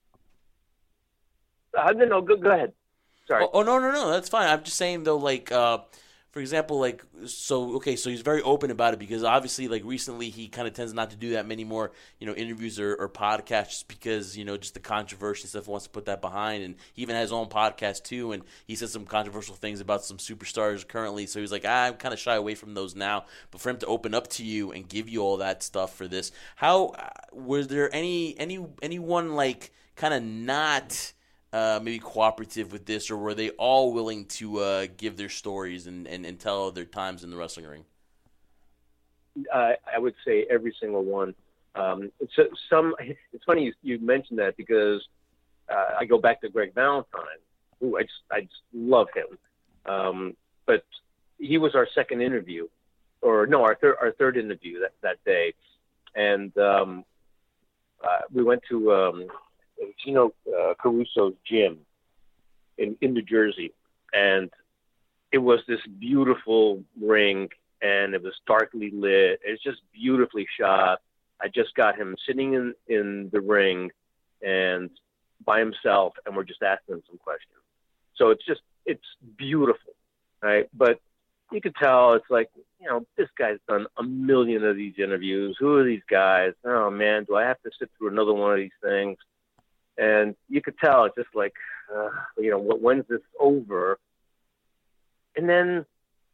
Uh, no, no, go, go ahead. Sorry. Oh, oh no, no, no. That's fine. I'm just saying though, like, uh, for example, like, so okay, so he's very open about it because obviously, like, recently he kind of tends not to do that many more, you know, interviews or, or podcasts just because, you know, just the controversy stuff, wants to put that behind, and he even has his own podcast too, and he said some controversial things about some superstars currently, so he's like, ah, I'm kind of shy away from those now, but for him to open up to you and give you all that stuff for this, how, uh, was there any, any, anyone, like, kind of not... Uh, maybe cooperative with this, or were they all willing to uh, give their stories and, and, and tell their times in the wrestling ring? Uh, I would say every single one. Um, so some. It's funny you, you mentioned that because uh, I go back to Greg Valentine, who I just, I just love him. Um, but he was our second interview, or no, our third our third interview that, that day, and um, uh, we went to. Um, Gino uh, Caruso's gym in, in New Jersey, and it was this beautiful ring, and it was darkly lit. It's just beautifully shot. I just got him sitting in, in the ring and by himself, and we're just asking him some questions. So it's just, it's beautiful, right? But you could tell it's like, you know, this guy's done a million of these interviews. Who are these guys? Oh, man, do I have to sit through another one of these things? And you could tell it's just like, uh, you know, when's this over? And then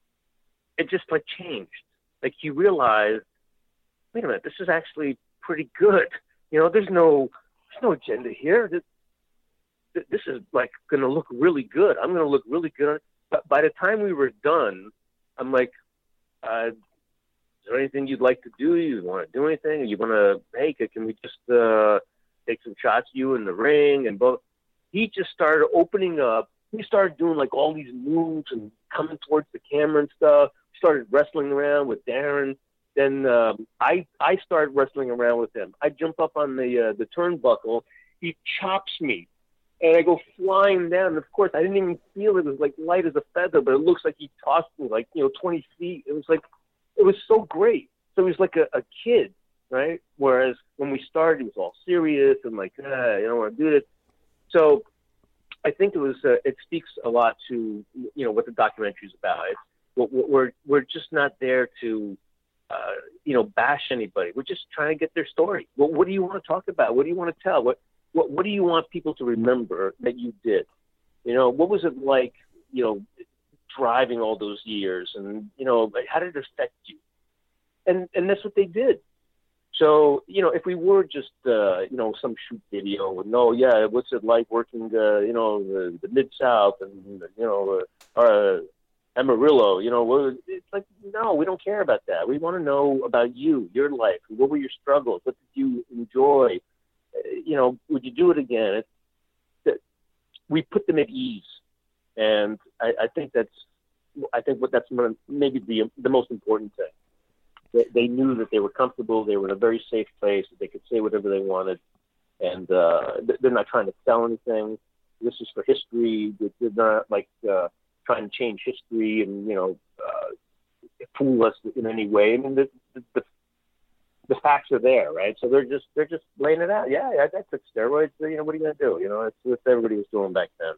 it just like changed. Like he realized, wait a minute, this is actually pretty good. You know, there's no, there's no agenda here. This, this is like going to look really good. I'm going to look really good. But by the time we were done, I'm like, uh, is there anything you'd like to do? You want to do anything? You want to, hey, can we just, uh, take some shots of you in the ring, and both. He just started opening up. He started doing like all these moves and coming towards the camera and stuff. Started wrestling around with Darren. Then um, I I started wrestling around with him. I jump up on the uh, the turnbuckle. He chops me, and I go flying down. And of course, I didn't even feel it. It was like light as a feather, but it looks like he tossed me like you know twenty feet. It was like it was so great. So he was like a, a kid. Right? Whereas when we started, he was all serious and like, ah, I don't want to do this. So I think it was, uh, it speaks a lot to, you know, what the documentary is about. It's, we're, we're just not there to, uh, you know, bash anybody. We're just trying to get their story. Well, what do you want to talk about? What do you want to tell? What, what, what do you want people to remember that you did? You know, what was it like, you know, driving all those years and, you know, how did it affect you? And, and that's what they did. So, you know, if we were just, uh, you know, some shoot video with no, yeah, what's it like working, uh, you know, the, the Mid-South and, you know, uh, uh, Amarillo, you know, it's like, no, we don't care about that. We want to know about you, your life. What were your struggles? What did you enjoy? Uh, you know, would you do it again? It, we put them at ease. And I, I think that's, I think what that's maybe the, the most important thing. They knew that they were comfortable. They were in a very safe place. That they could say whatever they wanted, and uh, they're not trying to sell anything. This is for history. They're not like uh, trying to change history and, you know, uh, fool us in any way. I mean, the, the, the the facts are there, right? So they're just they're just laying it out. Yeah, I, I took steroids. You know, what are you gonna do? You know, it's what everybody was doing back then.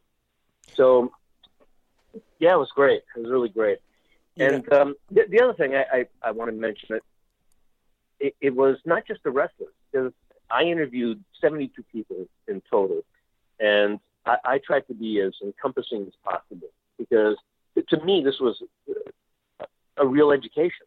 So yeah, it was great. It was really great. Yeah. And um, the, the other thing I, I, I want to mention it, it, it was not just the wrestlers. Because I interviewed seventy-two people in total, and I, I tried to be as encompassing as possible because to me this was a, a real education.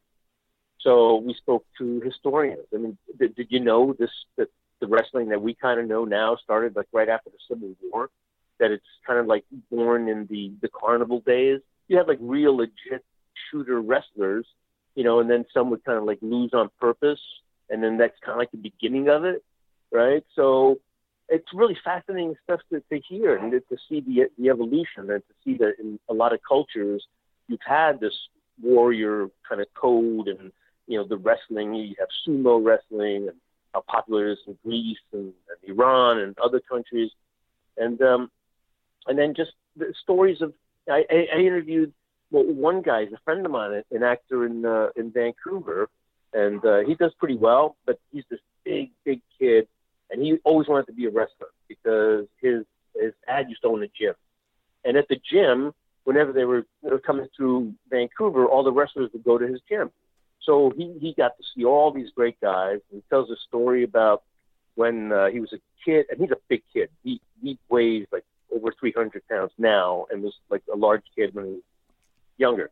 So we spoke to historians. I mean, did, did you know this, that the wrestling that we kind of know now started like right after the Civil War, that it's kind of like born in the, the carnival days? You had like real legit shooter wrestlers, you know, and then some would kind of like lose on purpose. And then that's kind of like the beginning of it, right? So it's really fascinating stuff to, to hear and to see the, the evolution and to see that in a lot of cultures, you've had this warrior kind of code and, you know, the wrestling, you have sumo wrestling and how popular it is in Greece and, and Iran and other countries. And um, and then just the stories of, I, I interviewed well, one guy, he's a friend of mine, an actor in uh, in Vancouver, and uh, he does pretty well, but he's this big, big kid, and he always wanted to be a wrestler because his his dad used to own a gym. And at the gym, whenever they were, they were coming through Vancouver, all the wrestlers would go to his gym. So he, he got to see all these great guys, and he tells a story about when uh, he was a kid, and he's a big kid. He he weighs like over three hundred pounds now and was like a large kid when he was younger.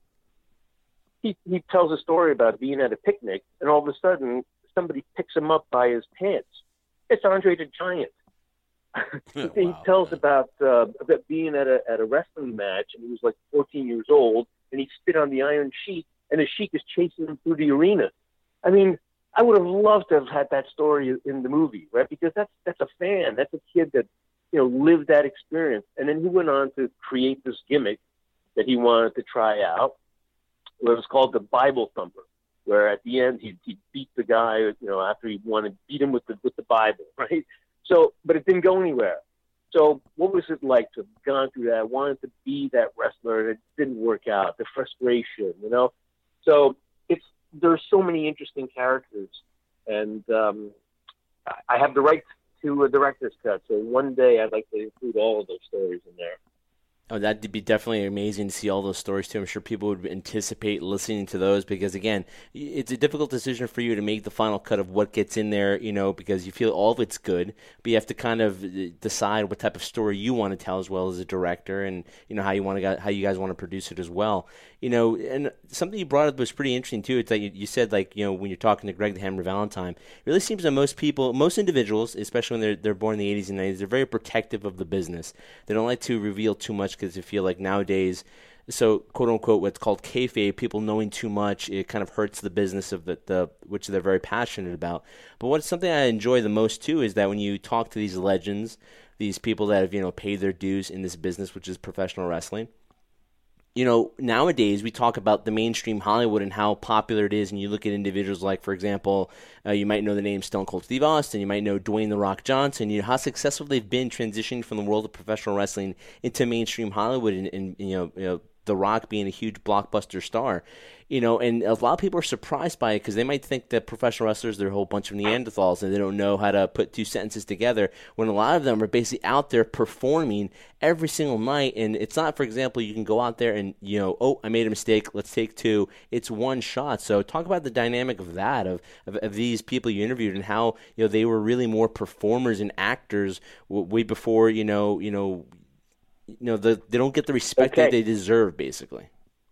He he tells a story about being at a picnic, and all of a sudden somebody picks him up by his pants. It's Andre the Giant. Oh, he wow, tells man. about uh, about being at a at a wrestling match, and he was like fourteen years old, and he spit on the iron sheet, and the sheik is chasing him through the arena. I mean, I would have loved to have had that story in the movie, right? Because that's that's a fan, that's a kid that, you know, lived that experience, and then he went on to create this gimmick that he wanted to try out. It was called the Bible Thumper, where at the end he he beat the guy, you know, after he wanted beat him with the with the Bible, right? So, but it didn't go anywhere. So, what was it like to have gone through that? I wanted to be that wrestler, and it didn't work out. The frustration, you know. So it's there's so many interesting characters, and um, I have the right to a director's cut. So one day I'd like to include all of those stories in there. Oh, that'd be definitely amazing to see all those stories too. I'm sure people would anticipate listening to those because, again, it's a difficult decision for you to make the final cut of what gets in there, you know, because you feel all of it's good, but you have to kind of decide what type of story you want to tell as well as a director, and you know how you want to how you guys want to produce it as well. You know, and something you brought up was pretty interesting too. It's like you, you said, like, you know, when you're talking to Greg the Hammer Valentine, it really seems that most people, most individuals, especially when they're they're born in the eighties and nineties, they're very protective of the business. They don't like to reveal too much because they feel like nowadays, so quote unquote, what's called kayfabe, people knowing too much, it kind of hurts the business of the, the which they're very passionate about. But what's something I enjoy the most too is that when you talk to these legends, these people that have, you know, paid their dues in this business, which is professional wrestling. You know, nowadays we talk about the mainstream Hollywood and how popular it is, and you look at individuals like, for example, uh, you might know the name Stone Cold Steve Austin, you might know Dwayne The Rock Johnson, you know, how successful they've been transitioning from the world of professional wrestling into mainstream Hollywood, and, and you know, you know, The Rock being a huge blockbuster star. You know, and a lot of people are surprised by it because they might think that professional wrestlers, they're a whole bunch of Neanderthals and they don't know how to put two sentences together, when a lot of them are basically out there performing every single night. And it's not, for example, you can go out there and, you know, oh, I made a mistake, let's take two. It's one shot. So talk about the dynamic of that, of, of, of these people you interviewed, and how, you know, they were really more performers and actors way before, you know, you know, you know, the, they don't get the respect Okay. that they deserve, basically.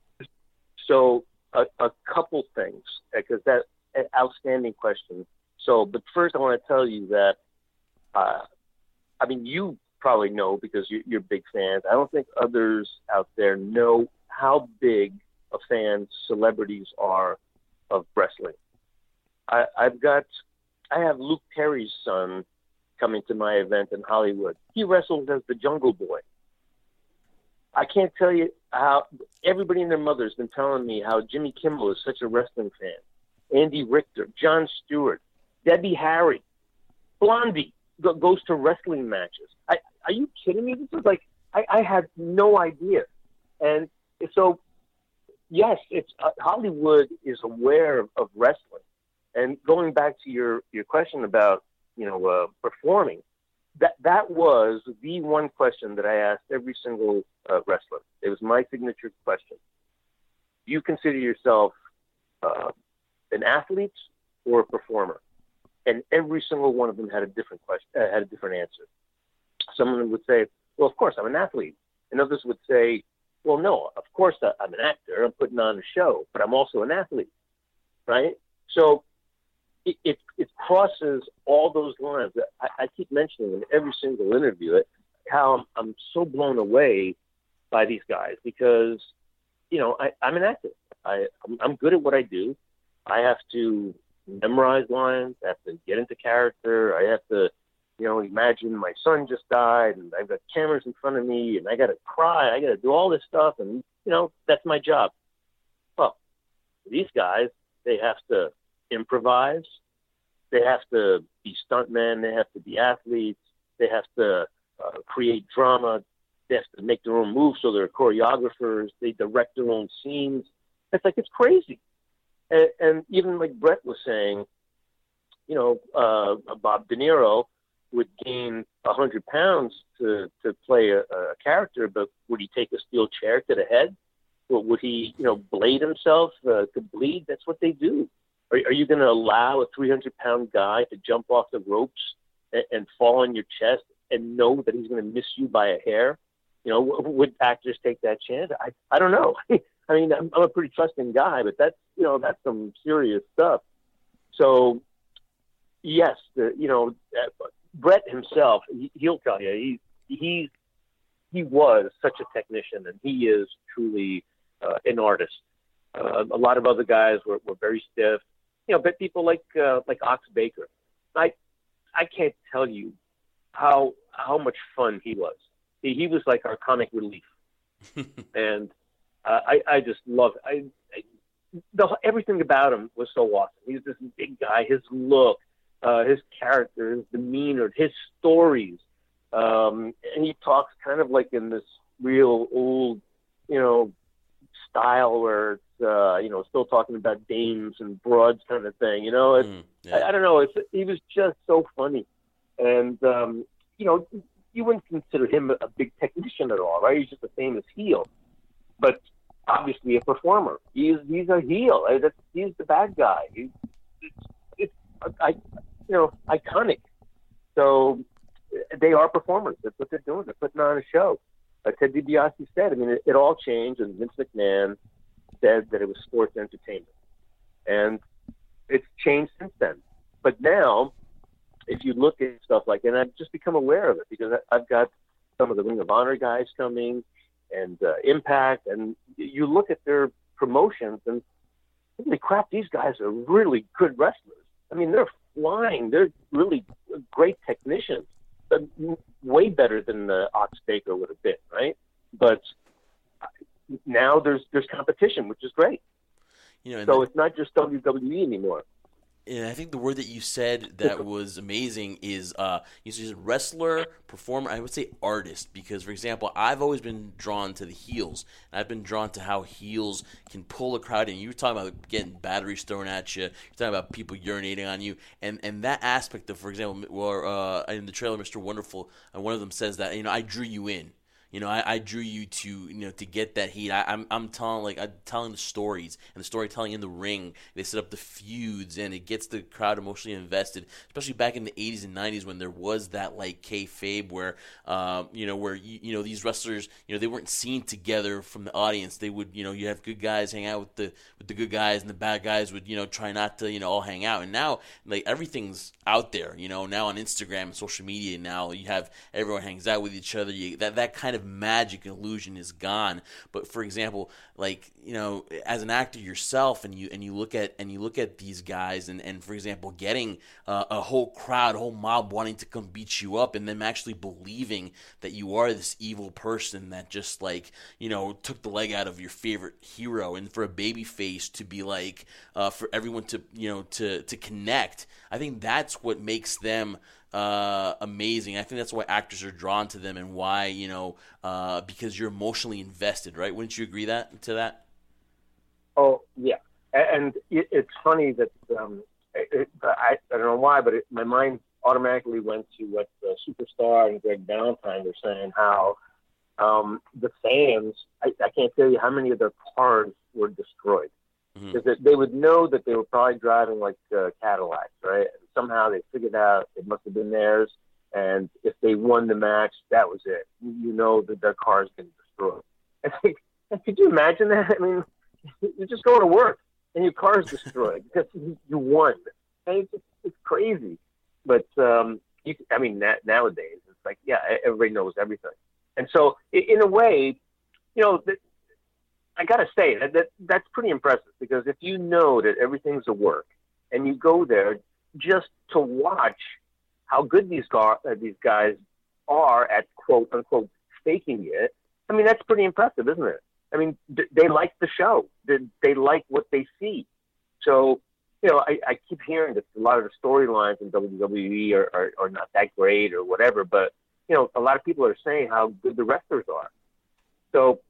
So a, a couple things, because that's an outstanding question. So, but first I want to tell you that, uh, I mean, you probably know because you're, you're big fans. I don't think others out there know how big of fans celebrities are of wrestling. I, I've got, I have Luke Perry's son coming to my event in Hollywood. He wrestled as the Jungle Boy. I can't tell you how everybody and their mother has been telling me how Jimmy Kimmel is such a wrestling fan. Andy Richter, Jon Stewart, Debbie Harry, Blondie. go, goes to wrestling matches. I, are you kidding me? This is like, I, I had no idea. And so, yes, it's uh, Hollywood is aware of, of wrestling. And going back to your, your question about, you know, uh, performing, that that was the one question that I asked every single uh, wrestler. It was my signature question. Do you consider yourself uh, an athlete or a performer? And every single one of them had a different question, uh, had a different answer. Someone would say, well, of course, I'm an athlete. And others would say, well, no, of course I'm an actor. I'm putting on a show, but I'm also an athlete, right? So it, it, it crosses all those lines. I, I keep mentioning in every single interview it, how I'm, I'm so blown away by these guys because, you know, I, I'm an actor. I, I'm, I'm good at what I do. I have to memorize lines. I have to get into character. I have to, you know, imagine my son just died and I've got cameras in front of me and I got to cry. I got to do all this stuff. And, you know, that's my job. Well, these guys, they have to improvise. They have to be stuntmen. They have to be athletes. They have to uh, create drama. They have to make their own moves. So they're choreographers. They direct their own scenes. It's like, it's crazy. And, and even like Brett was saying, you know, uh, Bob De Niro would gain one hundred pounds to, to play a, a character, but would he take a steel chair to the head? Or would he, you know, blade himself uh, to bleed? That's what they do. Are, are you going to allow a three hundred pound guy to jump off the ropes and, and fall on your chest and know that he's going to miss you by a hair? You know, would actors take that chance? I, I don't know. I mean, I'm, I'm a pretty trusting guy, but that's, you know, that's some serious stuff. So, yes, the, you know, uh, Brett himself, he, he'll tell you, he, he, he was such a technician, and he is truly uh, an artist. Uh, a lot of other guys were, were very stiff, you know, but people like uh, like Ox Baker. I I can't tell you how how much fun he was. He, he was like our comic relief, and uh, I I just love I, I the everything about him was so awesome. He was this big guy, his look, uh, his character, his demeanor, his stories, um, and he talks kind of like in this real old, you know, style where it's, uh, you know, still talking about dames and broads kind of thing, you know, it's, mm, yeah. I, I don't know. It's, he was just so funny. And, um, you know, you wouldn't consider him a big technician at all, right? He's just a famous heel, but obviously a performer. He's, he's a heel. That's, he's the bad guy. He's, it's, it's, I, you know, iconic. So they are performers. That's what they're doing. They're putting on a show. Uh, Ted DiBiase said, I mean, it, it all changed, and Vince McMahon said that it was sports entertainment. And it's changed since then. But now, if you look at stuff like, and I've just become aware of it because I, I've got some of the Ring of Honor guys coming and uh, Impact, and you look at their promotions, and holy crap, these guys are really good wrestlers. I mean, they're flying. They're really great technicians. Way better than the Ox Baker would have been, right? But now there's there's competition, which is great. You know, so the, it's not just W W E anymore. And I think the word that you said that was amazing is uh, you said wrestler, performer. I would say artist because, for example, I've always been drawn to the heels. And I've been drawn to how heels can pull a crowd in. You were talking about getting batteries thrown at you. You're talking about people urinating on you, and and that aspect of, for example, or uh, in the trailer, Mister Wonderful, uh, one of them says that, you know, I drew you in. You know, I, I drew you to, you know, to get that heat. I, I'm I'm telling like I'm telling the stories and the storytelling in the ring. They set up the feuds and it gets the crowd emotionally invested. Especially back in the eighties and nineties when there was that like kayfabe where, um, you know, where you, you know these wrestlers, you know, they weren't seen together from the audience. They would, you know, you have good guys hang out with the with the good guys and the bad guys would, you know, try not to, you know, all hang out. And now like everything's out there. You know, now on Instagram and social media, now you have everyone hangs out with each other. You, that that kind of magic illusion is gone. But for example, like, you know, as an actor yourself, and you and you look at and you look at these guys, and, and for example, getting uh, a whole crowd, a whole mob wanting to come beat you up, and them actually believing that you are this evil person that just like, you know, took the leg out of your favorite hero, and for a baby face to be like, uh, for everyone to, you know, to to connect. I think that's what makes them uh, amazing. I think that's why actors are drawn to them, and why, you know, uh, because you're emotionally invested, right? Wouldn't you agree that to that? Oh yeah, and it, it's funny that um, it, I, I don't know why, but it, my mind automatically went to what the Superstar and Greg Valentine were saying, how um, the fans, I, I can't tell you how many of their cars were destroyed. Because mm-hmm. they would know that they were probably driving like uh, Cadillacs, right? And somehow they figured out it must have been theirs, and if they won the match, that was it. You know that their car's been destroyed. And like, could you imagine that? I mean, you're just going to work and your car's destroyed because you won. And it's, it's crazy. But um, you, I mean, that, nowadays it's like, yeah, everybody knows everything, and so in a way, you know. The, I got to say that, that that's pretty impressive, because if you know that everything's a work and you go there just to watch how good these, gar- uh, these guys are at quote unquote faking it, I mean, that's pretty impressive, isn't it? I mean, th- they like the show. They, they like what they see. So, you know, I, I keep hearing that a lot of the storylines in W W E are, are, are not that great or whatever, but, you know, a lot of people are saying how good the wrestlers are. So,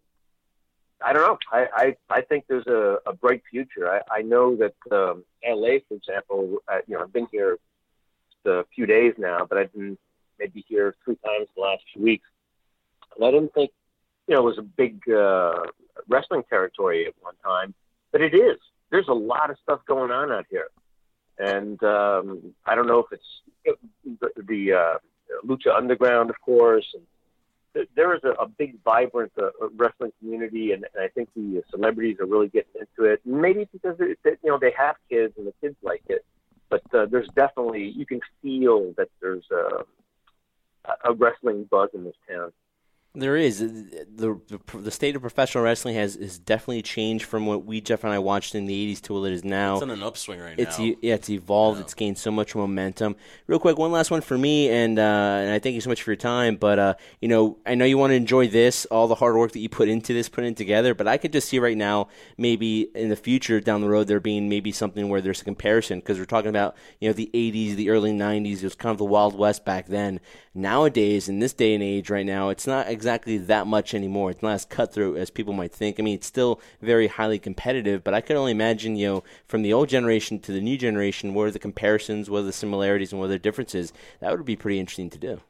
I don't know. I, I, I think there's a, a bright future. I, I know that um, L A, for example, uh, you know, I've been here just a few days now, but I've been maybe here three times in the last few weeks. And I didn't think, you know, it was a big uh, wrestling territory at one time, but it is. There's a lot of stuff going on out here. And um, I don't know if it's it, the, the uh, Lucha Underground, of course, and there is a, a big, vibrant uh, wrestling community, and, and I think the celebrities are really getting into it. Maybe because it, it, you know they have kids and the kids like it, but uh, there's definitely, you can feel that there's a, a wrestling buzz in this town. There is. The, the the state of professional wrestling has, has definitely changed from what we, Jeff and I, watched in the eighties to what it is now. It's on an upswing right it's, now. Yeah, it's evolved. Yeah. It's gained so much momentum. Real quick, one last one for me, and uh, and I thank you so much for your time. But, uh, you know, I know you want to enjoy this, all the hard work that you put into this, putting it together, but I could just see right now, maybe in the future down the road, there being maybe something where there's a comparison, because we're talking about, you know, the eighties, the early nineties. It was kind of the Wild West back then. Nowadays, in this day and age right now, it's not exactly that much anymore. It's not as cutthroat as people might think. I mean, it's still very highly competitive, but I could only imagine, you know, from the old generation to the new generation, what are the comparisons, what are the similarities, and what are the differences? That would be pretty interesting to do.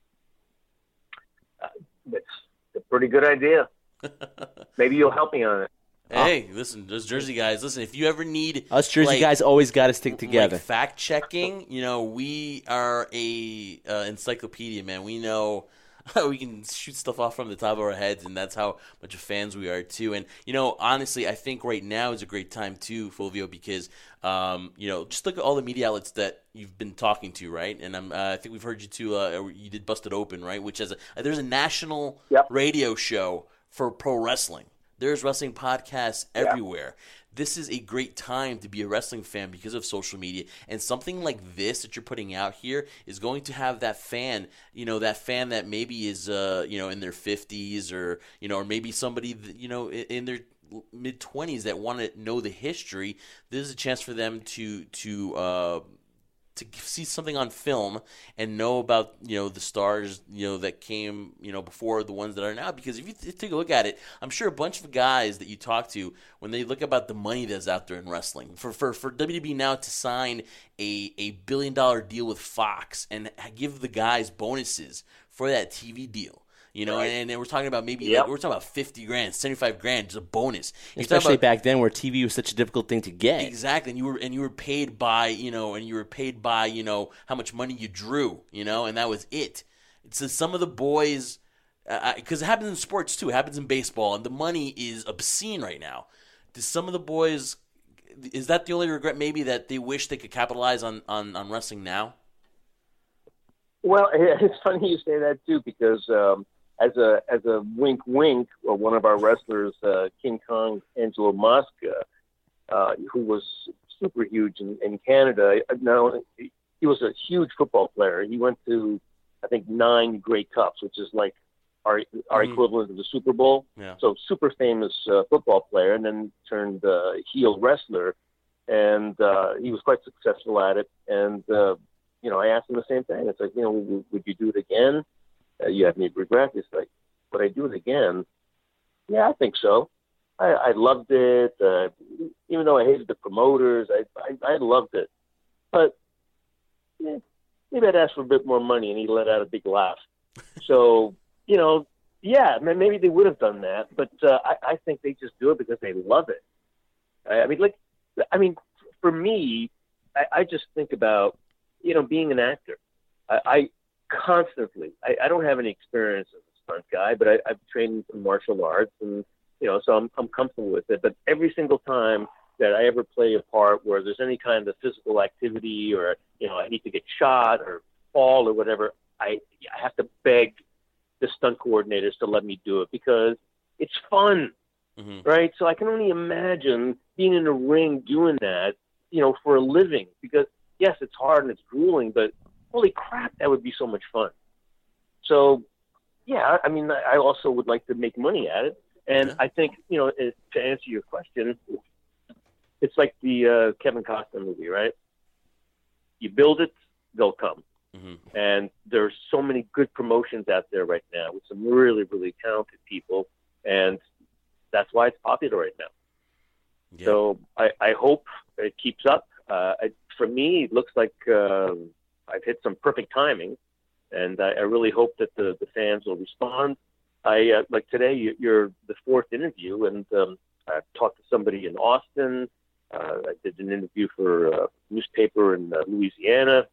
Uh, it's a pretty good idea. Maybe you'll help me on it. Hey, listen, those Jersey guys, listen, if you ever need... Us Jersey like, guys always got to stick together. Like fact-checking, you know, we are a uh, encyclopedia, man. We know... we can shoot stuff off from the top of our heads, and that's how much of fans we are, too. And, you know, honestly, I think right now is a great time, too, Fulvio, because, um, you know, just look at all the media outlets that you've been talking to, right? And I'm, uh, I think we've heard you, too, uh, you did Busted Open, right? Which has a, there's a national yep. radio show for pro wrestling. There's wrestling podcasts everywhere. Yeah. This is a great time to be a wrestling fan because of social media, and something like this that you're putting out here is going to have that fan, you know, that fan that maybe is, uh, you know, in their fifties, or you know, or maybe somebody, that, you know, in their mid twenties that want to know the history. This is a chance for them to to. Uh, to see something on film and know about, you know, the stars, you know, that came, you know, before the ones that are now. Because if you th- take a look at it, I'm sure a bunch of guys that you talk to, when they look about the money that's out there in wrestling, for for, for W W E now to sign a, a billion dollar deal with Fox and give the guys bonuses for that T V deal. You know, right. and, and we're talking about maybe yep. like, we're talking about fifty grand, seventy-five grand, just a bonus. You're Especially about, back then, where T V was such a difficult thing to get. Exactly, and you were and you were paid by you know, and you were paid by you know how much money you drew, you know, and that was it. So some of the boys, because uh, it happens in sports too, it happens in baseball, and the money is obscene right now. Does some of the boys, is that the only regret? Maybe that they wish they could capitalize on on, on wrestling now. Well, it's funny you say that too, because. Um, As a as a wink wink, or one of our wrestlers, uh, King Kong Angelo Mosca, uh, who was super huge in, in Canada. Now he was a huge football player. He went to, I think, nine Grey Cups, which is like our our mm. equivalent of the Super Bowl. Yeah. So super famous uh, football player, and then turned uh, heel wrestler, and uh, he was quite successful at it. And uh, you know, I asked him the same thing. It's like, you know, would, would you do it again? Uh, you have any regrets? It's like, would I do it again? Yeah, I think so. I, I loved it. Uh, even though I hated the promoters, I, I, I loved it. But yeah, maybe I'd ask for a bit more money, and he let out a big laugh. So, you know, yeah, maybe they would have done that. But uh, I, I think they just do it because they love it. I, I mean, like, I mean, for me, I, I just think about, you know, being an actor. I, I constantly, I, I don't have any experience as a stunt guy, but I, I've trained in martial arts, and you know, so I'm I'm comfortable with it. But every single time that I ever play a part where there's any kind of physical activity, or you know, I need to get shot or fall or whatever, I I have to beg the stunt coordinators to let me do it because it's fun, mm-hmm. right? So I can only imagine being in a ring doing that, you know, for a living. Because yes, it's hard and it's grueling, but holy crap, that would be so much fun. So yeah, I mean, I also would like to make money at it. And I think, you know, to answer your question, it's like the uh, Kevin Costner movie, right? You build it, they'll come. Mm-hmm. And there's so many good promotions out there right now with some really, really talented people. And that's why it's popular right now. Yeah. So I, I hope it keeps up. Uh, I, for me, it looks like uh, I've hit some perfect timing. And I, I really hope that the, the fans will respond. I uh, like today. You, you're the fourth interview, and um, I talked to somebody in Austin. Uh, I did an interview for a newspaper in uh, Louisiana,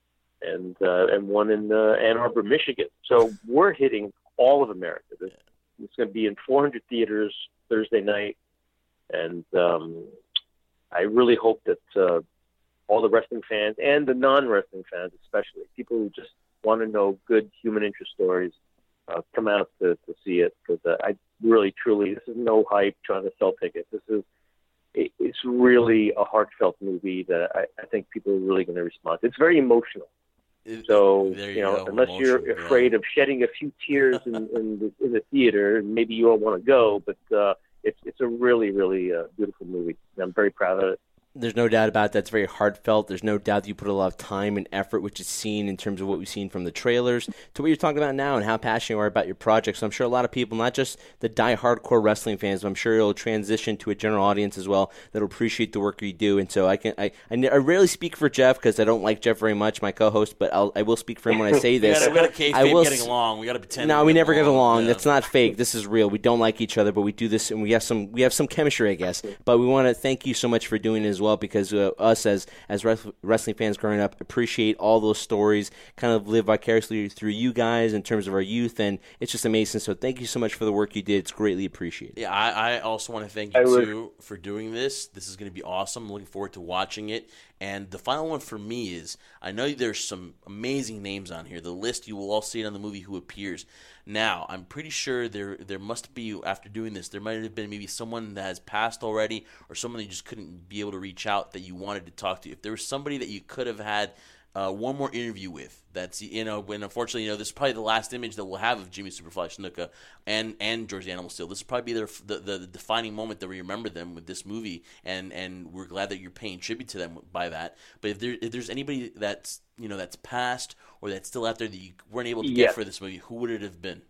and uh, and one in uh, Ann Arbor, Michigan. So we're hitting all of America. It's, it's going to be in four hundred theaters Thursday night, and um, I really hope that uh, all the wrestling fans and the non-wrestling fans, especially people who just want to know good human interest stories, Uh, come out to, to see it, because uh, I really, truly, this is no hype trying to sell tickets. This is, it, it's really a heartfelt movie that I, I think people are really going to respond to. It's very emotional. So, you, you know, go, unless emotion, you're yeah. afraid of shedding a few tears in, in, the, in the theater, maybe you won't want to go, but uh, it's, it's a really, really uh, beautiful movie. And I'm very proud of it. There's no doubt about that. It's very heartfelt. There's no doubt that you put a lot of time and effort, which is seen in terms of what we've seen from the trailers to what you're talking about now and how passionate you are about your project. So I'm sure a lot of people, not just the die-hardcore wrestling fans, but I'm sure it'll transition to a general audience as well that'll appreciate the work you do. And so I can I, I, I rarely speak for Jeff because I don't like Jeff very much, my co-host, but I'll, I will speak for him when I say this. we got to I will getting along. We got to pretend. No, we never get along. Yeah. That's not fake. This is real. We don't like each other, but we do this, and we have some we have some chemistry, I guess. But we want to thank you so much for doing it as well, because uh, us as as wrestling fans growing up appreciate all those stories, kind of live vicariously through you guys in terms of our youth, and it's just amazing. So thank you so much for the work you did. It's greatly appreciated. Yeah, I, I also want to thank you too for doing this. This is going to be awesome. I'm looking forward to watching it. And the final one for me is, I know there's some amazing names on here. The list, you will all see it on the movie Who Appears. Now, I'm pretty sure there there must be, after doing this, there might have been maybe someone that has passed already, or someone that you just couldn't be able to reach out that you wanted to talk to. If there was somebody that you could have had uh, one more interview with, that's, you know, when unfortunately, you know, this is probably the last image that we'll have of Jimmy Superfly Snuka and and George the Animal Steel. This will probably be their, the, the the defining moment that we remember them with this movie, and and we're glad that you're paying tribute to them by that. But if there if there's anybody that's, you know, that's passed or that's still out there that you weren't able to get yeah. for this movie, who would it have been?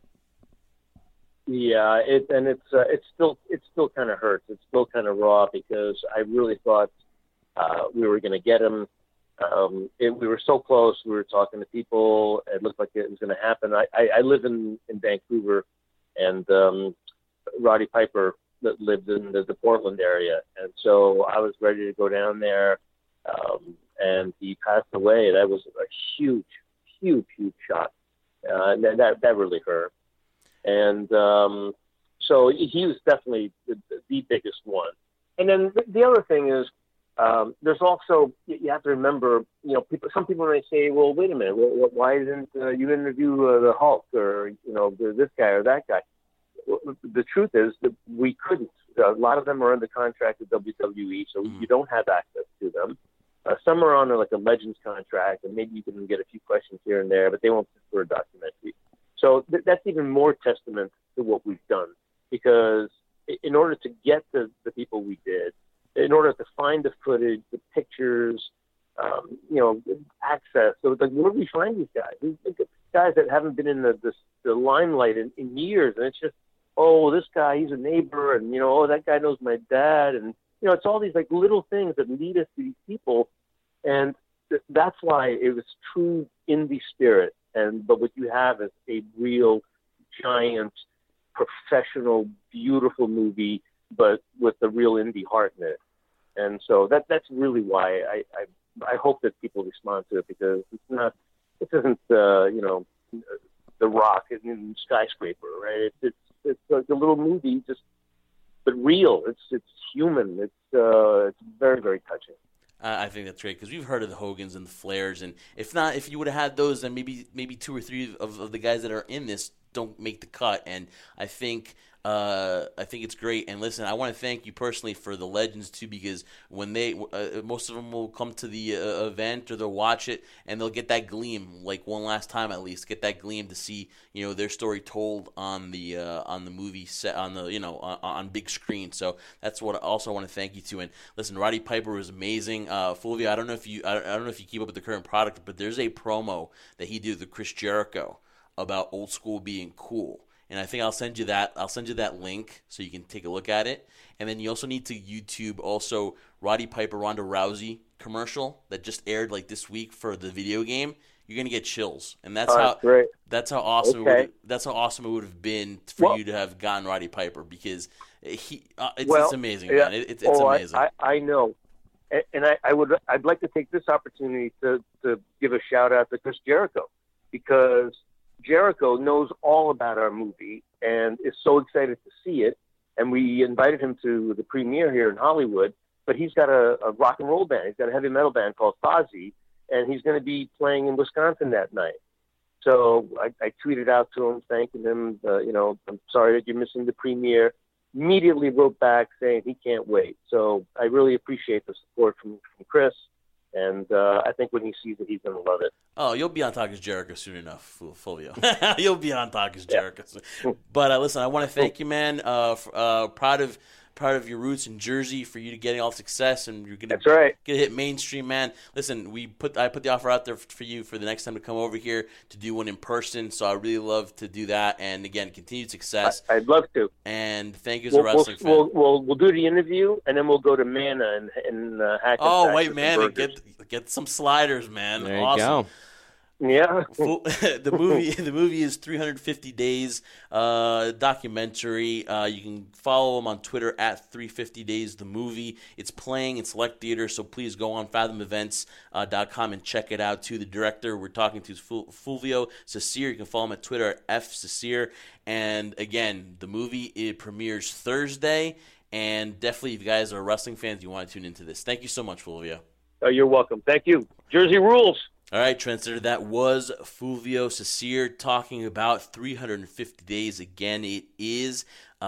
Yeah, it and it's uh, it's still it still kind of hurts. It's still kind of raw because I really thought uh, we were going to get him. Um, it, we were so close. We were talking to people. It looked like it was going to happen. I, I, I live in, in Vancouver, and um, Roddy Piper that lived in the, the Portland area, and so I was ready to go down there. Um, and he passed away. That was a huge, huge, huge shock. Uh, and that that really hurt. And um, so he was definitely the, the biggest one. And then the other thing is, um, there's also, you have to remember, you know, people. Some people may say, well, wait a minute, well, why didn't uh, you interview uh, the Hulk or, you know, this guy or that guy? Well, the truth is that we couldn't. A lot of them are under contract with W W E, so mm-hmm. you don't have access to them. Uh, some are on like a Legends contract, and maybe you can get a few questions here and there, but they won't fit for a documentary. So th- that's even more testament to what we've done, because in order to get the, the people we did, in order to find the footage, the pictures, um, you know, access. So it's like, where do we find these guys? These guys that haven't been in the the, the limelight in, in years, and it's just, oh, this guy, he's a neighbor, and you know, oh, that guy knows my dad, and you know, it's all these like little things that lead us to these people, and th- that's why it was true indie spirit. And but what you have is a real giant, professional, beautiful movie, but with a real indie heart in it. And so that that's really why I, I I hope that people respond to it, because it's not, this isn't uh, you know, The Rock and Skyscraper, right? It's it's it's like a little movie, just but real. It's it's human. It's uh, it's very very touching. Uh, I think that's great, because we've heard of the Hogans and the Flairs, and if not, if you would have had those, then maybe maybe two or three of, of the guys that are in this don't make the cut. And I think uh, I think it's great. And listen, I want to thank you personally for the legends too, because when they uh, most of them will come to the uh, event, or they'll watch it, and they'll get that gleam, like one last time at least, get that gleam to see, you know, their story told on the uh, on the movie set, on the you know on, on big screen. So that's what I also want to thank you to. And listen, Roddy Piper was amazing. Uh, Fulvio, I don't know if you I don't, I don't know if you keep up with the current product, but there's a promo that he did with Chris Jericho about old school being cool. And I think I'll send you that. I'll send you that link so you can take a look at it. And then you also need to YouTube also Roddy Piper Ronda Rousey commercial that just aired like this week for the video game. You're gonna get chills, and that's oh, how that's, great. that's how awesome okay. it would, that's how awesome it would have been for well, you to have gotten Roddy Piper, because he uh, it's, well, it's amazing, yeah, man. It, it's, it's oh, amazing. I, I, I know, and, and I, I would I'd like to take this opportunity to to give a shout out to Chris Jericho, because Jericho knows all about our movie and is so excited to see it. And we invited him to the premiere here in Hollywood, but he's got a, a rock and roll band. He's got a heavy metal band called Fozzy, and he's going to be playing in Wisconsin that night. So I, I tweeted out to him, thanking him, uh, you know, I'm sorry that you're missing the premiere. Immediately wrote back saying he can't wait. So I really appreciate the support from, from Chris. And uh, I think when he sees it, he's going to love it. Oh, you'll be on Talk is Jericho soon enough, Fulvio. You'll be on Talk is Jericho soon. But uh, listen, I want to thank you, man. Uh, for, uh, proud of proud of your roots in Jersey, for you to getting all success, and you're gonna That's right. Gonna hit mainstream, man. Listen, we put I put the offer out there for you for the next time to come over here to do one in person. So I really love to do that. And again, continued success. I, I'd love to. And thank you as we'll, a wrestling we'll, fan. We'll, we'll we'll do the interview, and then we'll go to Manna and and uh, Hackensack. Oh wait, man, and get get some sliders, man. There awesome. you go. Yeah. the movie the movie is three hundred fifty days uh, documentary. Uh, you can follow him on Twitter at three fifty days the movie. It's playing in select theaters, so please go on fathom events dot com and check it out too. The director we're talking to is Fulvio Cesare. You can follow him at Twitter at F Cesare. And again, the movie it premieres Thursday, and definitely if you guys are wrestling fans, you want to tune into this. Thank you so much, Fulvio. Oh, you're welcome. Thank you. Jersey rules. All right, Trendsetter, that was Fulvio Cesare talking about three hundred fifty days. Again, it is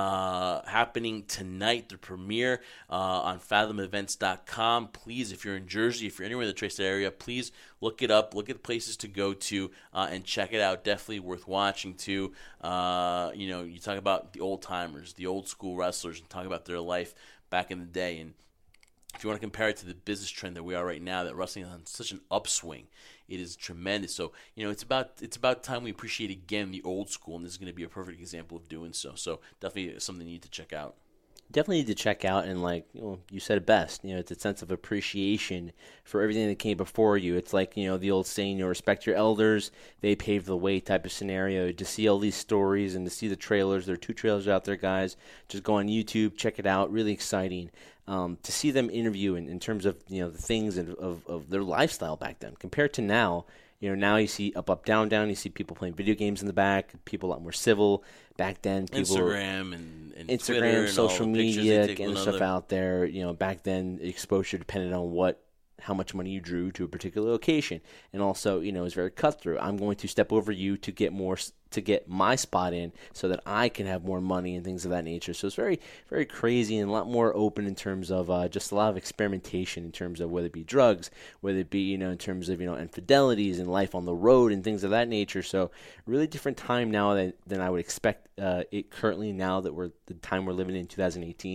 uh, happening tonight, the premiere uh, on fathom events dot com. Please, if you're in Jersey, if you're anywhere in the Tri-State area, please look it up, look at the places to go to, uh, and check it out. Definitely worth watching, too. Uh, you know, you talk about the old-timers, the old-school wrestlers, and talk about their life back in the day. And if you want to compare it to the business trend that we are right now, that wrestling is on such an upswing, it is tremendous. So, you know, it's about it's about time we appreciate again the old school, and this is going to be a perfect example of doing so. So, definitely something you need to check out. Definitely need to check out, and like you know, you said it best. You know, it's a sense of appreciation for everything that came before you. It's like you know the old saying, you know, respect your elders; they paved the way type of scenario. To see all these stories and to see the trailers, there are two trailers out there, guys. Just go on YouTube, check it out. Really exciting. Um, to see them interview in, in terms of you know the things of, of, of their lifestyle back then compared to now. You know, now you see up, up, down, down. You see people playing video games in the back. People a lot more civil. Back then, people Instagram and, and Instagram, Twitter social and all the media, getting and stuff out there. You know, back then, exposure depended on what, how much money you drew to a particular location, and also, you know, it's very cutthroat. I'm going to step over you to get more, to get my spot in, so that I can have more money and things of that nature. So it's very, very crazy and a lot more open in terms of uh, just a lot of experimentation in terms of whether it be drugs, whether it be you know in terms of you know infidelities and life on the road and things of that nature. So really different time now than, than I would expect uh, it currently now that we're the time we're living in two thousand eighteen.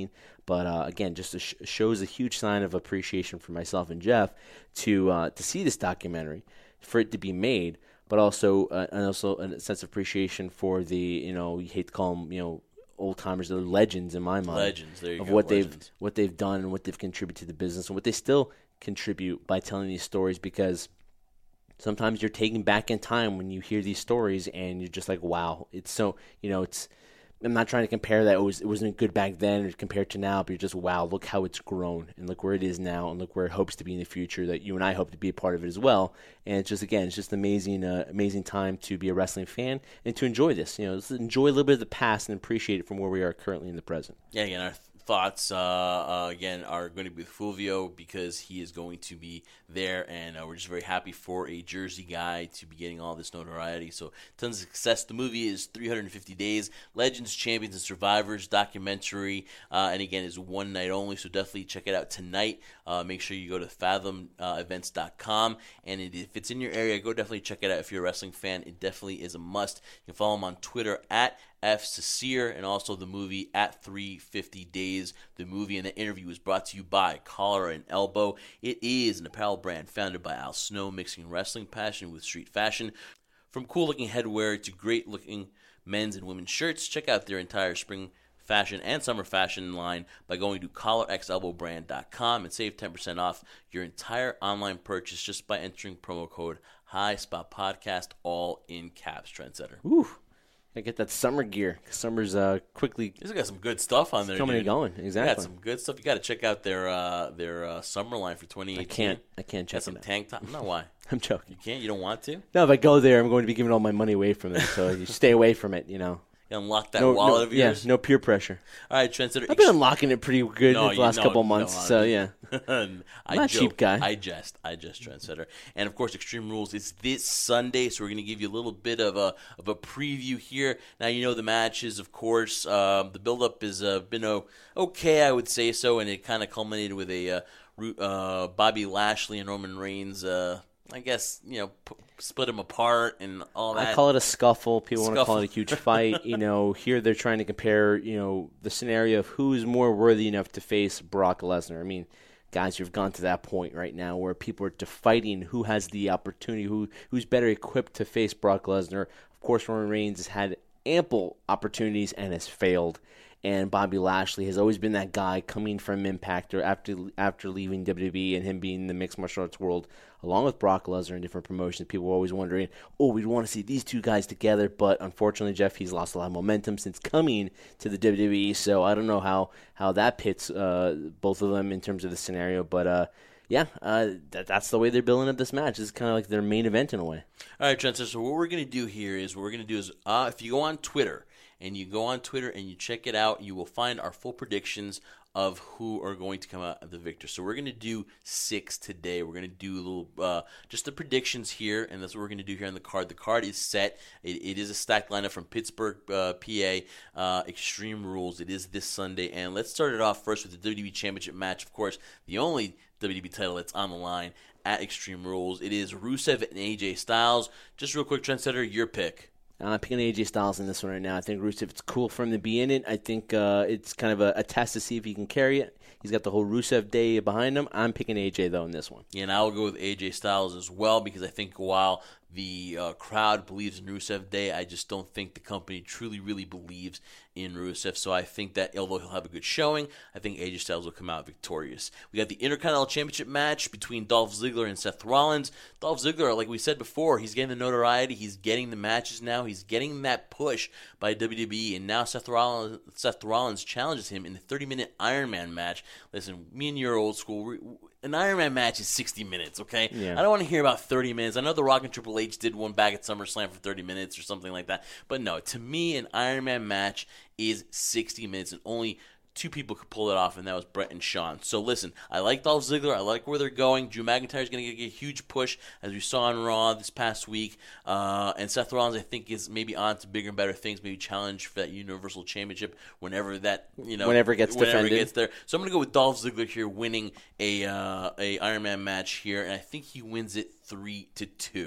But uh, again, just sh- shows a huge sign of appreciation for myself and Jeff to uh, to see this documentary, for it to be made, but also uh, and also a sense of appreciation for the, you know, you hate to call them, you know, old timers, they're legends in my mind. Legends, there you of go. what legends. they've what they've done and what they've contributed to the business and what they still contribute by telling these stories, because sometimes you're taken back in time when you hear these stories and you're just like, wow, it's so, you know, it's, I'm not trying to compare that it, was, it wasn't good back then or compared to now, but you're just, wow, look how it's grown and look where it is now and look where it hopes to be in the future, that you and I hope to be a part of it as well. And it's just, again, it's just amazing, uh, amazing time to be a wrestling fan and to enjoy this, you know, just enjoy a little bit of the past and appreciate it from where we are currently in the present. Yeah, again, our thoughts, uh, uh, again, are going to be with Fulvio, because he is going to be there, and uh, we're just very happy for a Jersey guy to be getting all this notoriety. So tons of success. The movie is three hundred fifty days, Legends, Champions, and Survivors documentary, uh, and again, is one night only, so definitely check it out tonight. Uh, make sure you go to fathom events dot com, and it, if it's in your area, go definitely check it out. If you're a wrestling fan, it definitely is a must. You can follow him on Twitter at F. Sasir, and also the movie at three fifty days. The movie and the interview is brought to you by Collar and Elbow. It is an apparel brand founded by Al Snow, mixing wrestling passion with street fashion. From cool-looking headwear to great-looking men's and women's shirts, check out their entire spring fashion and summer fashion line by going to collar x elbow brand dot com and save ten percent off your entire online purchase just by entering promo code HighSpotPodcast, all in caps, Trendsetter. Ooh. I get that summer gear. Summer's uh, quickly He's got some good stuff on there, coming dude. and going. They Exactly. got some good stuff. You got to check out their uh, their uh, summer line for twenty eighteen. I can't. I can't check Got some it out. tank top. No, why? I'm joking. You can't. You don't want to. No, if I go there, I'm going to be giving all my money away from them. So you stay away from it. You know. You unlock that No, wallet no, of yours. yeah, no peer pressure. All right, Trendsetter. I've been unlocking it pretty good No, the you- last no, couple of no, months. I so mean- yeah. I'm I'm not a cheap guy. I jest. I jest, Trendsetter. And of course, Extreme Rules is this Sunday, so we're going to give you a little bit of a of a preview here. Now, you know the matches, of course. Um, the build-up has uh, been o- okay, I would say so, and it kind of culminated with a uh, Ru- uh, Bobby Lashley and Roman Reigns. Uh, I guess you know. P- split them apart and all that. I call it a scuffle. People want to Scuffle. call it a huge fight. You know, here they're trying to compare, you know, the scenario of who's more worthy enough to face Brock Lesnar. I mean, guys, you've gone to that point right now where people are to fighting who has the opportunity, who who's better equipped to face Brock Lesnar. Of course, Roman Reigns has had ample opportunities and has failed. And Bobby Lashley has always been that guy coming from Impact or after after leaving W W E and him being in the mixed martial arts world, along with Brock Lesnar in different promotions. People were always wondering, oh, we'd want to see these two guys together. But unfortunately, Jeff, he's lost a lot of momentum since coming to the W W E. So I don't know how, how that pits uh, both of them in terms of the scenario. But uh, yeah, uh, that, that's the way they're building up this match. This is kind of like their main event in a way. All right, Trent. So what we're going to do here is what we're going to do is uh, if you go on Twitter, and you go on Twitter and you check it out, you will find our full predictions of who are going to come out the victor. So we're going to do six today. We're going to do a little, uh, just the predictions here, and that's what we're going to do here on the card. The card is set. It, it is a stacked lineup from Pittsburgh, uh, P A, uh, Extreme Rules. It is this Sunday, and let's start it off first with the W W E Championship match. Of course, the only W W E title that's on the line at Extreme Rules. It is Rusev and A J Styles. Just real quick, Trendsetter, your pick. I'm picking A J Styles in this one right now. I think Rusev, it's cool for him to be in it. I think uh, it's kind of a, a test to see if he can carry it. He's got the whole Rusev Day behind him. I'm picking A J, though, in this one. Yeah, and I'll go with A J Styles as well, because I think while the uh, crowd believes in Rusev Day, I just don't think the company truly, really believes in Rusev. So I think that although he'll have a good showing, I think A J Styles will come out victorious. We got the Intercontinental Championship match between Dolph Ziggler and Seth Rollins. Dolph Ziggler, like we said before, he's getting the notoriety. He's getting the matches now. He's getting that push by W W E. And now Seth Rollins, Seth Rollins challenges him in the thirty-minute Iron Man match. Listen, me and you are old school. An Iron Man match is sixty minutes, okay? Yeah. I don't want to hear about thirty minutes. I know The Rock and Triple H did one back at SummerSlam for thirty minutes or something like that. But no, to me, an Iron Man match is sixty minutes, and only two people could pull it off, and that was Brett and Shawn. So listen, I like Dolph Ziggler. I like where they're going. Drew McIntyre is going to get a huge push, as we saw on Raw this past week. Uh, and Seth Rollins, I think, is maybe on to bigger and better things, maybe challenge for that Universal Championship whenever that, you know, Whenever it gets whenever defended. it gets there. So I'm going to go with Dolph Ziggler here, winning a uh, a Iron Man match here, and I think he wins it three to two.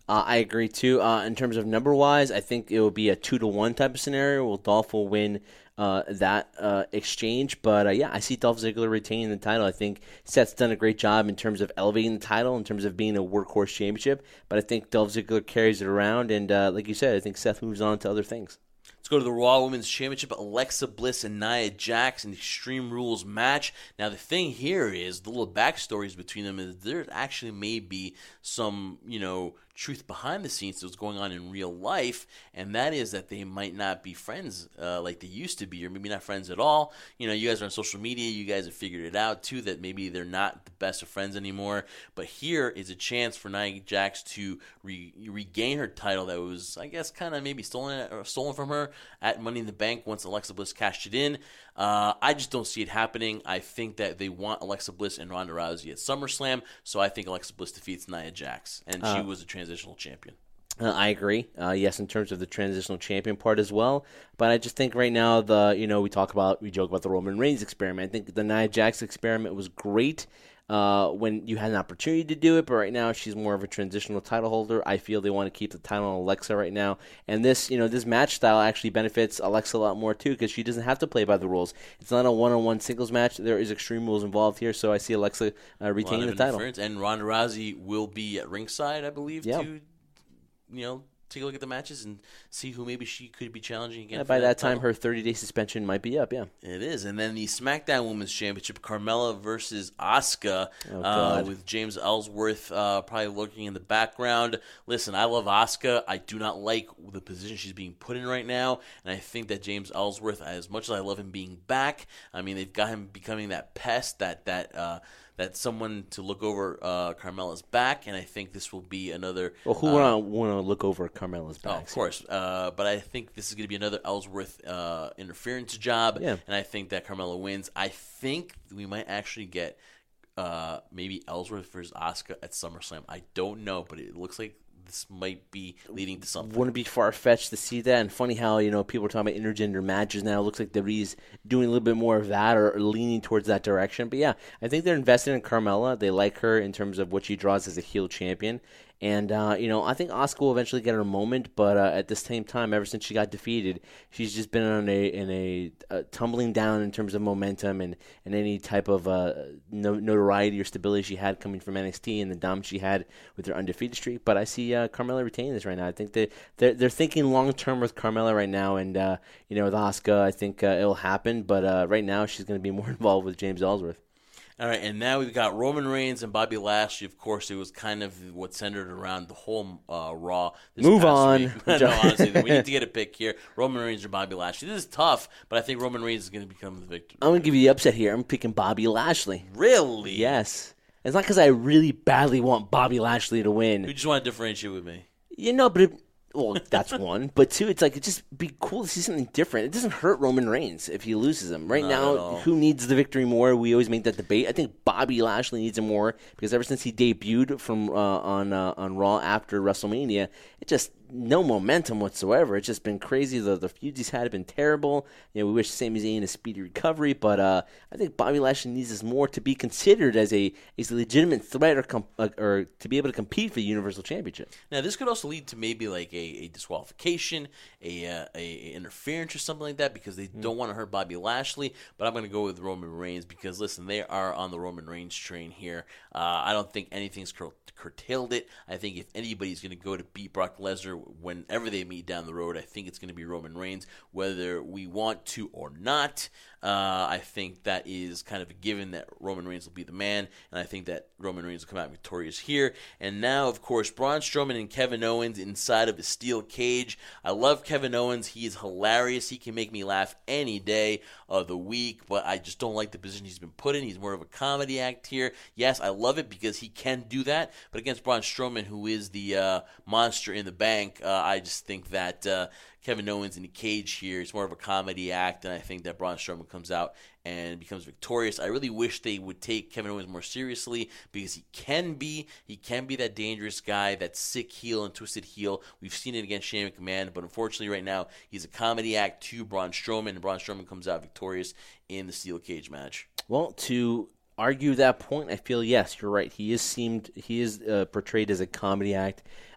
Uh, I agree, too. Uh, in terms of number-wise, I think it will be a two to one type of scenario. Well, Dolph will win uh, that uh, exchange. But, uh, yeah, I see Dolph Ziggler retaining the title. I think Seth's done a great job in terms of elevating the title, in terms of being a workhorse championship. But I think Dolph Ziggler carries it around. And, uh, like you said, I think Seth moves on to other things. Let's go to the Raw Women's Championship. Alexa Bliss and Nia Jax in the Extreme Rules match. Now, the thing here is, the little backstories between them is there actually may be some, you know, truth behind the scenes to what's going on in real life, and that is that they might not be friends uh, like they used to be, or maybe not friends at all. You know, you guys are on social media. You guys have figured it out, too, that maybe they're not the best of friends anymore. But here is a chance for Nia Jax to re- regain her title that was, I guess, kind of maybe stolen or stolen from her at Money in the Bank once Alexa Bliss cashed it in. Uh, I just don't see it happening. I think that they want Alexa Bliss and Ronda Rousey at SummerSlam, so I think Alexa Bliss defeats Nia Jax, and uh, she was a transitional champion. Uh, I agree. Uh, yes, in terms of the transitional champion part as well. But I just think right now, the you know, we talk about, we joke about the Roman Reigns experiment. I think the Nia Jax experiment was great uh, when you had an opportunity to do it. But right now, she's more of a transitional title holder. I feel they want to keep the title on Alexa right now. And this, you know, this match style actually benefits Alexa a lot more too, because she doesn't have to play by the rules. It's not a one-on-one singles match. There is Extreme Rules involved here, so I see Alexa uh, retaining the title. And Ronda Rousey will be at ringside, I believe, yeah. to, you know, take a look at the matches and see who maybe she could be challenging again. Yeah, by that, that time, title. her thirty-day suspension might be up, yeah. It is. And then the SmackDown Women's Championship, Carmella versus Asuka, oh, uh, with James Ellsworth uh, probably lurking in the background. Listen, I love Asuka. I do not like the position she's being put in right now, and I think that James Ellsworth, as much as I love him being back, I mean, they've got him becoming that pest, that that uh, that someone to look over uh, Carmella's back, and I think this will be another. Well, who uh, would want to look over Carmella's back? Oh, of course, uh, but I think this is going to be another Ellsworth uh, interference job, yeah. and I think that Carmella wins. I think we might actually get uh, maybe Ellsworth versus Asuka at SummerSlam. I don't know, but it looks like this might be leading to something. Wouldn't it be far-fetched to see that? And funny how, you know, people are talking about intergender matches now. It looks like W W E's doing a little bit more of that, or, or leaning towards that direction. But yeah, I think they're invested in Carmella. They like her in terms of what she draws as a heel champion. And, uh, you know, I think Asuka will eventually get her moment, but uh, at the same time, ever since she got defeated, she's just been on a in a uh, tumbling down in terms of momentum and, and any type of uh, no, notoriety or stability she had coming from N X T and the dominance she had with her undefeated streak. But I see uh, Carmella retaining this right now. I think they, they're, they're thinking long-term with Carmella right now, and, uh, you know, with Asuka, I think uh, it'll happen. But uh, right now, she's going to be more involved with James Ellsworth. All right, and now we've got Roman Reigns and Bobby Lashley. Of course, it was kind of what centered around the whole uh, Raw. This Move past on. Week. No, honestly, we need to get a pick here. Roman Reigns or Bobby Lashley. This is tough, but I think Roman Reigns is going to become the victor. I'm going to give you the upset here. I'm picking Bobby Lashley. Really? Yes. It's not because I really badly want Bobby Lashley to win. You just want to differentiate with me. You know, but it, well, that's one. But two, it's like it'd just be cool to see something different. It doesn't hurt Roman Reigns if he loses him. Right Not now, who needs the victory more? We always make that debate. I think Bobby Lashley needs it more because ever since he debuted from uh, on uh, on Raw after WrestleMania, it just no momentum whatsoever. It's just been crazy. The the feuds he's had have been terrible. You know, we wish Sami Zayn a speedy recovery, but uh, I think Bobby Lashley needs this more to be considered as a as a legitimate threat or com- uh, or to be able to compete for the Universal Championship. Now, this could also lead to maybe like a, a disqualification, a, uh, a interference or something like that because they mm. don't want to hurt Bobby Lashley. But I'm going to go with Roman Reigns because listen, they are on the Roman Reigns train here. Uh, I don't think anything's cur- curtailed it. I think if anybody's going to go to beat Brock Lesnar whenever they meet down the road, I think it's going to be Roman Reigns, whether we want to or not. Uh, I think that is kind of a given that Roman Reigns will be the man, and I think that Roman Reigns will come out victorious here. And now, of course, Braun Strowman and Kevin Owens inside of a steel cage. I love Kevin Owens. He is hilarious. He can make me laugh any day of the week, but I just don't like the position he's been put in. He's more of a comedy act here. Yes, I love it because he can do that, but against Braun Strowman, who is the uh, monster in the bank, uh, I just think that uh, Kevin Owens in the cage here is more of a comedy act, and I think that Braun Strowman comes out and becomes victorious. I really wish they would take Kevin Owens more seriously because he can be he can be that dangerous guy, that sick heel and twisted heel. We've seen it against Shane McMahon, but unfortunately right now he's a comedy act to Braun Strowman, and Braun Strowman comes out victorious in the steel cage match. Well, to argue that point, I feel yes, you're right. He is seemed he is uh, portrayed as a comedy act.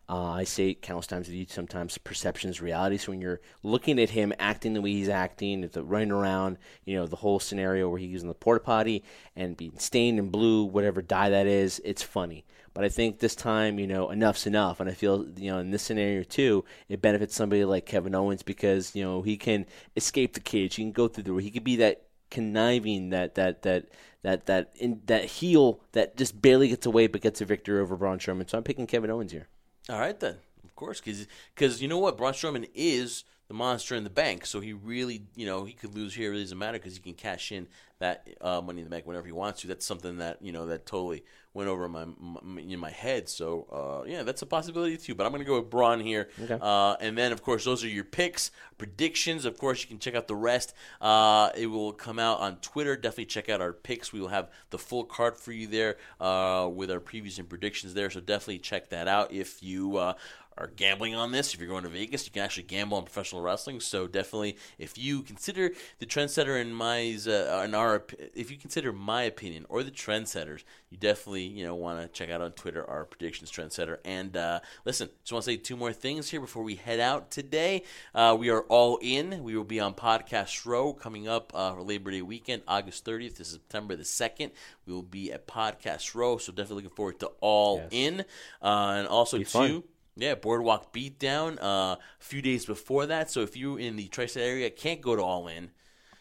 Uh, I say it countless times with you, sometimes perception is reality. So when you're looking at him acting the way he's acting, it's running around, you know, the whole scenario where he's in the porta potty and being stained in blue, whatever dye that is, it's funny. But I think this time, you know, enough's enough. And I feel, you know, in this scenario too, it benefits somebody like Kevin Owens because, you know, he can escape the cage. He can go through the door. He could be that conniving, that that that that that in, that heel that just barely gets away but gets a victory over Braun Strowman. So I'm picking Kevin Owens here. All right, then. Of course, because you know what? Braun Strowman is the monster in the bank, so he really, you know, he could lose here. It really doesn't matter because he can cash in that uh, Money in the Bank whenever he wants to. That's something that, you know, that totally went over my, my in my head. So, uh, yeah, that's a possibility too. But I'm going to go with Braun here. Okay. Uh, and then, of course, those are your picks, predictions. Of course, you can check out the rest. Uh, it will come out on Twitter. Definitely check out our picks. We will have the full card for you there uh, with our previews and predictions there. So definitely check that out if you uh, are gambling on this. If you're going to Vegas, you can actually gamble on professional wrestling. So definitely, if you consider the trendsetter in my, uh, in our, if you consider my opinion or the trendsetters, you definitely, you know, want to check out on Twitter our predictions trendsetter. And uh, listen, just want to say two more things here before we head out today. Uh, we are all in. We will be on Podcast Row coming up uh, for Labor Day weekend, August thirtieth to September the second. We will be at Podcast Row, so definitely looking forward to all yes. in. Uh, and also, Be too, fun. yeah, Boardwalk Beatdown uh, a few days before that. So if you're in the Tri-State area, can't go to All In,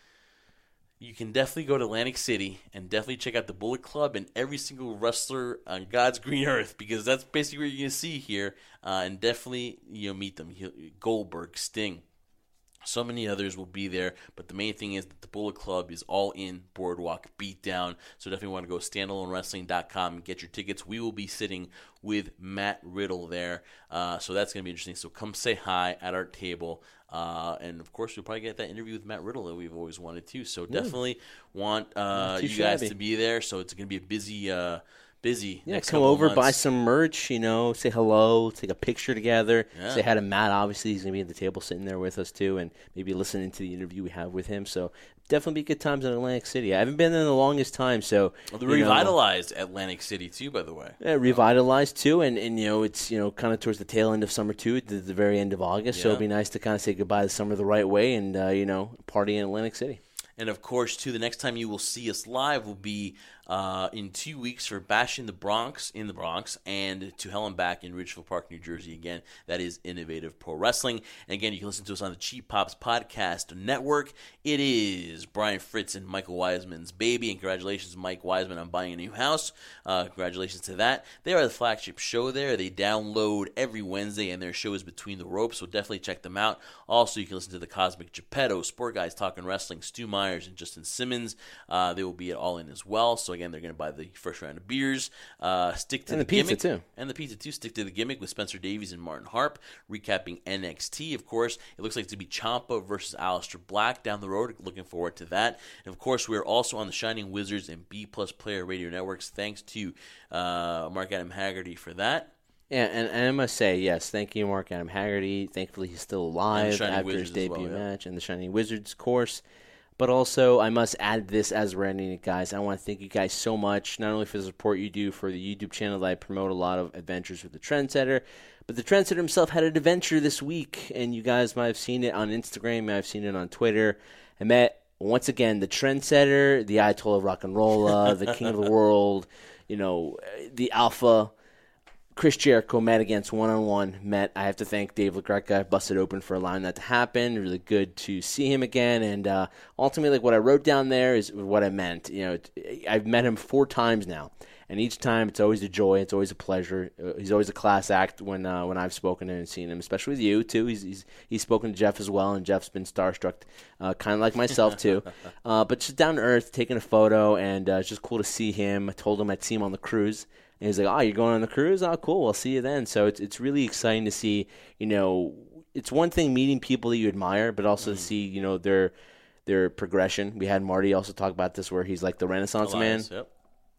you can definitely go to Atlantic City and definitely check out the Bullet Club and every single wrestler on God's green earth, because that's basically what you're going to see here. Uh, and definitely, you know, meet them. Goldberg, Sting. So many others will be there, but the main thing is that the Bullet Club is all in Boardwalk Beatdown. So definitely want to go standalone wrestling dot com and get your tickets. We will be sitting with Matt Riddle there, uh, so that's going to be interesting. So come say hi at our table, uh, and of course we'll probably get that interview with Matt Riddle that we've always wanted to. So definitely want uh, you guys shabby. to be there. So it's going to be a busy. Uh, Busy. Yeah, next come couple over, months. buy some merch, you know, say hello, take a picture together, Yeah. say hi to Matt. Obviously, he's going to be at the table sitting there with us, too, and maybe listening to the interview we have with him. So definitely be good times in Atlantic City. I haven't been there in the longest time, so. Well, they you know, revitalized Atlantic City, too, by the way. Yeah, revitalized, too, and, and, you know, it's, you know, kind of towards the tail end of summer, too, at the, the very end of August. So Yeah. it'd be nice to kind of say goodbye to summer the right way and, uh, you know, party in Atlantic City. And, of course, too, the next time you will see us live will be uh, in two weeks for Bash in the Bronx, in the Bronx, and To Hell and Back in Ridgeville Park, New Jersey. Again, that is Innovative Pro Wrestling. And, again, you can listen to us on the Cheap Pops Podcast Network. It is Brian Fritz and Michael Wiseman's baby. And congratulations, Mike Wiseman, on buying a new house. Uh, congratulations to that. They are the flagship show there. They download every Wednesday, and their show is Between the Ropes, so definitely check them out. Also, you can listen to the Cosmic Geppetto, Sport Guys Talking Wrestling, Stu Myers and Justin Simmons. Uh, they will be at All In as well. So, again, they're going to buy the first round of beers. Uh, stick to And the, the pizza, gimmick. too. And the pizza, too. Stick to the gimmick with Spencer Davies and Martin Harp, recapping N X T, of course. It looks like it's to be Ciampa versus Aleister Black down the road. Looking forward to that. And, of course, we're also on the Shining Wizards and B Plus Player Radio Networks. Thanks to uh, Mark Adam Haggerty for that. Yeah, and, and I must say, yes, thank you, Mark Adam Haggerty. Thankfully, he's still alive Shining after Wizards his as debut well, yeah. match and the Shining Wizards course. But also, I must add this as we're ending it, guys. I want to thank you guys so much, not only for the support you do for the YouTube channel that I promote a lot of adventures with the Trendsetter, but the Trendsetter himself had an adventure this week, and you guys might have seen it on Instagram, might have seen it on Twitter. I met, once again, the Trendsetter, the Ayatollah of Rock and Rolla, the King of the World, you know, the Alpha. Chris Jericho met against one-on-one, met. I have to thank Dave LaGreca, busted open for allowing that to happen. Really good to see him again. And uh, ultimately, like what I wrote down there is what I meant. You know, I've met him four times now. And each time, it's always a joy. It's always a pleasure. Uh, he's always a class act when uh, when I've spoken to him and seen him, especially with you, too. He's he's, he's spoken to Jeff as well, and Jeff's been starstruck, uh, kind of like myself, too. Uh, but just down to earth, taking a photo, and uh, it's just cool to see him. I told him I'd see him on the cruise. And he's like, oh, you're going on the cruise? Oh, cool. I'll see you then. So it's it's really exciting to see, you know, it's one thing meeting people that you admire, but also mm. to see, you know, their their progression. We had Marty also talk about this where he's like the Renaissance Elias, man. Yep.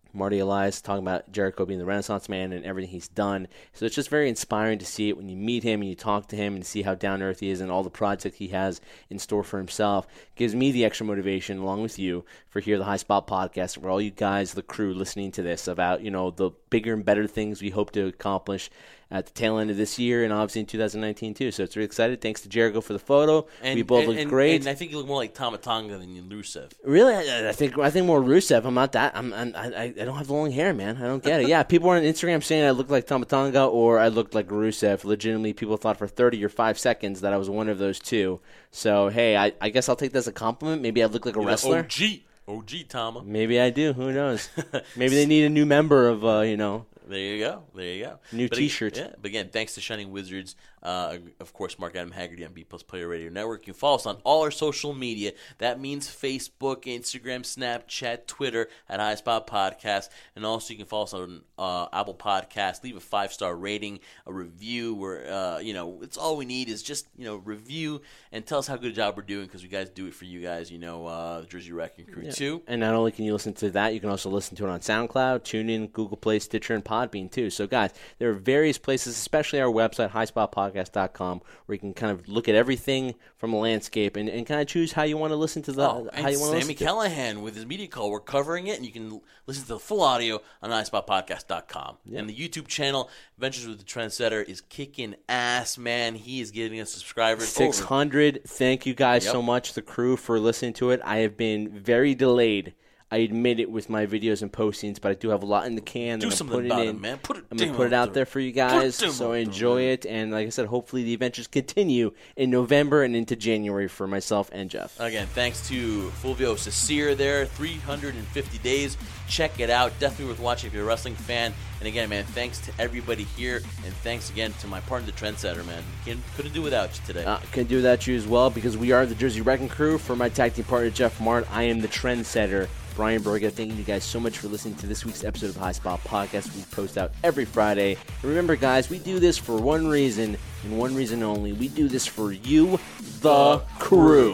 Marty Elias talking about Jericho being the Renaissance man and everything he's done. So it's just very inspiring to see it when you meet him and you talk to him and see how down-to-earth he is and all the projects he has in store for himself. Gives me the extra motivation, along with you, for Here the High Spot podcast, for all you guys, the crew, listening to this about, you know, the bigger and better things we hope to accomplish at the tail end of this year and obviously in two thousand nineteen too. So it's really excited. Thanks to Jericho for the photo. And, we both and, look and, great. And I think you look more like Tama Tonga than you Rusev. Really, I, I think I think more Rusev. I'm not that. I'm, I'm I I don't have the long hair, man. I don't get it. Yeah, people on Instagram saying I look like Tama Tonga or I looked like Rusev. Legitimately, people thought for thirty or five seconds that I was one of those two. So hey, I, I guess I'll take that as a compliment. Maybe I look like a You're wrestler. O G, O G Tama. Maybe I do. Who knows? Maybe they need a new member of uh, you know. There you go. There you go. New but T-shirts. Again, yeah, but again, thanks to Shining Wizards, uh, of course, Mark Adam Haggerty on B Plus Player Radio Network. You can follow us on all our social media. That means Facebook, Instagram, Snapchat, Twitter at High Spot Podcast, and also you can follow us on uh, Apple Podcasts. Leave a five star rating, a review. Where uh, you know, it's all we need is just you know review and tell us how good a job we're doing because we guys do it for you guys. You know, uh, Jersey Wrecking Crew Yeah. too. And not only can you listen to that, you can also listen to it on SoundCloud, TuneIn, Google Play, Stitcher, and Podbean too. So guys, there are various places, especially our website, high spot podcast dot com, where you can kind of look at everything from a landscape and, and kind of choose how you want to listen to the Oh, how and you want to Sammy listen to. Callahan with his media call. We're covering it, and you can listen to the full audio on high spot podcast dot com. Yeah. And the YouTube channel, Adventures with the Trendsetter, is kicking ass, man. He is getting us subscribers. six over- hundred. Thank you guys Yep. so much, the crew, for listening to it. I have been very delayed. I admit it with my videos and postings, but I do have a lot in the can. Do that I'm something putting about in. it, man. Put it I'm going to down put it out there. there for you Put it guys, down so there, enjoy man. it. And like I said, hopefully the adventures continue in November and into January for myself and Jeff. Again, thanks to Fulvio Cesare there, three hundred fifty days. Check it out. Definitely worth watching if you're a wrestling fan. And again, man, thanks to everybody here, and thanks again to my partner, the Trendsetter, man. Can't, couldn't do without you today. Uh, can do that to you as well because we are the Jersey Wrecking Crew. For my tag team partner, Jeff Mart, I am the Trendsetter, Brian Berger. Thank you guys so much for listening to this week's episode of High Spot Podcast. We post out every Friday. And remember, guys, we do this for one reason and one reason only. We do this for you, the crew.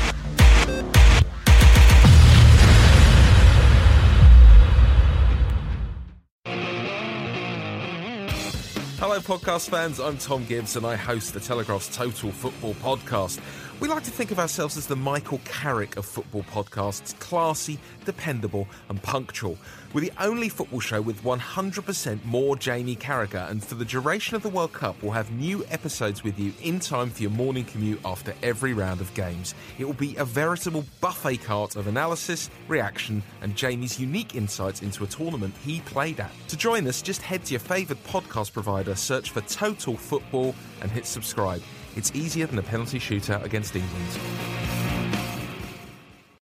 Hello, podcast fans. I'm Tom Gibbs, and I host the Telegraph's Total Football Podcast. We like to think of ourselves as the Michael Carrick of football podcasts, classy, dependable, and punctual. We're the only football show with one hundred percent more Jamie Carragher, and for the duration of the World Cup, we'll have new episodes with you in time for your morning commute after every round of games. It will be a veritable buffet cart of analysis, reaction, and Jamie's unique insights into a tournament he played at. To join us, just head to your favoured podcast provider, search for Total Football, and hit subscribe. It's easier than a penalty shootout against England.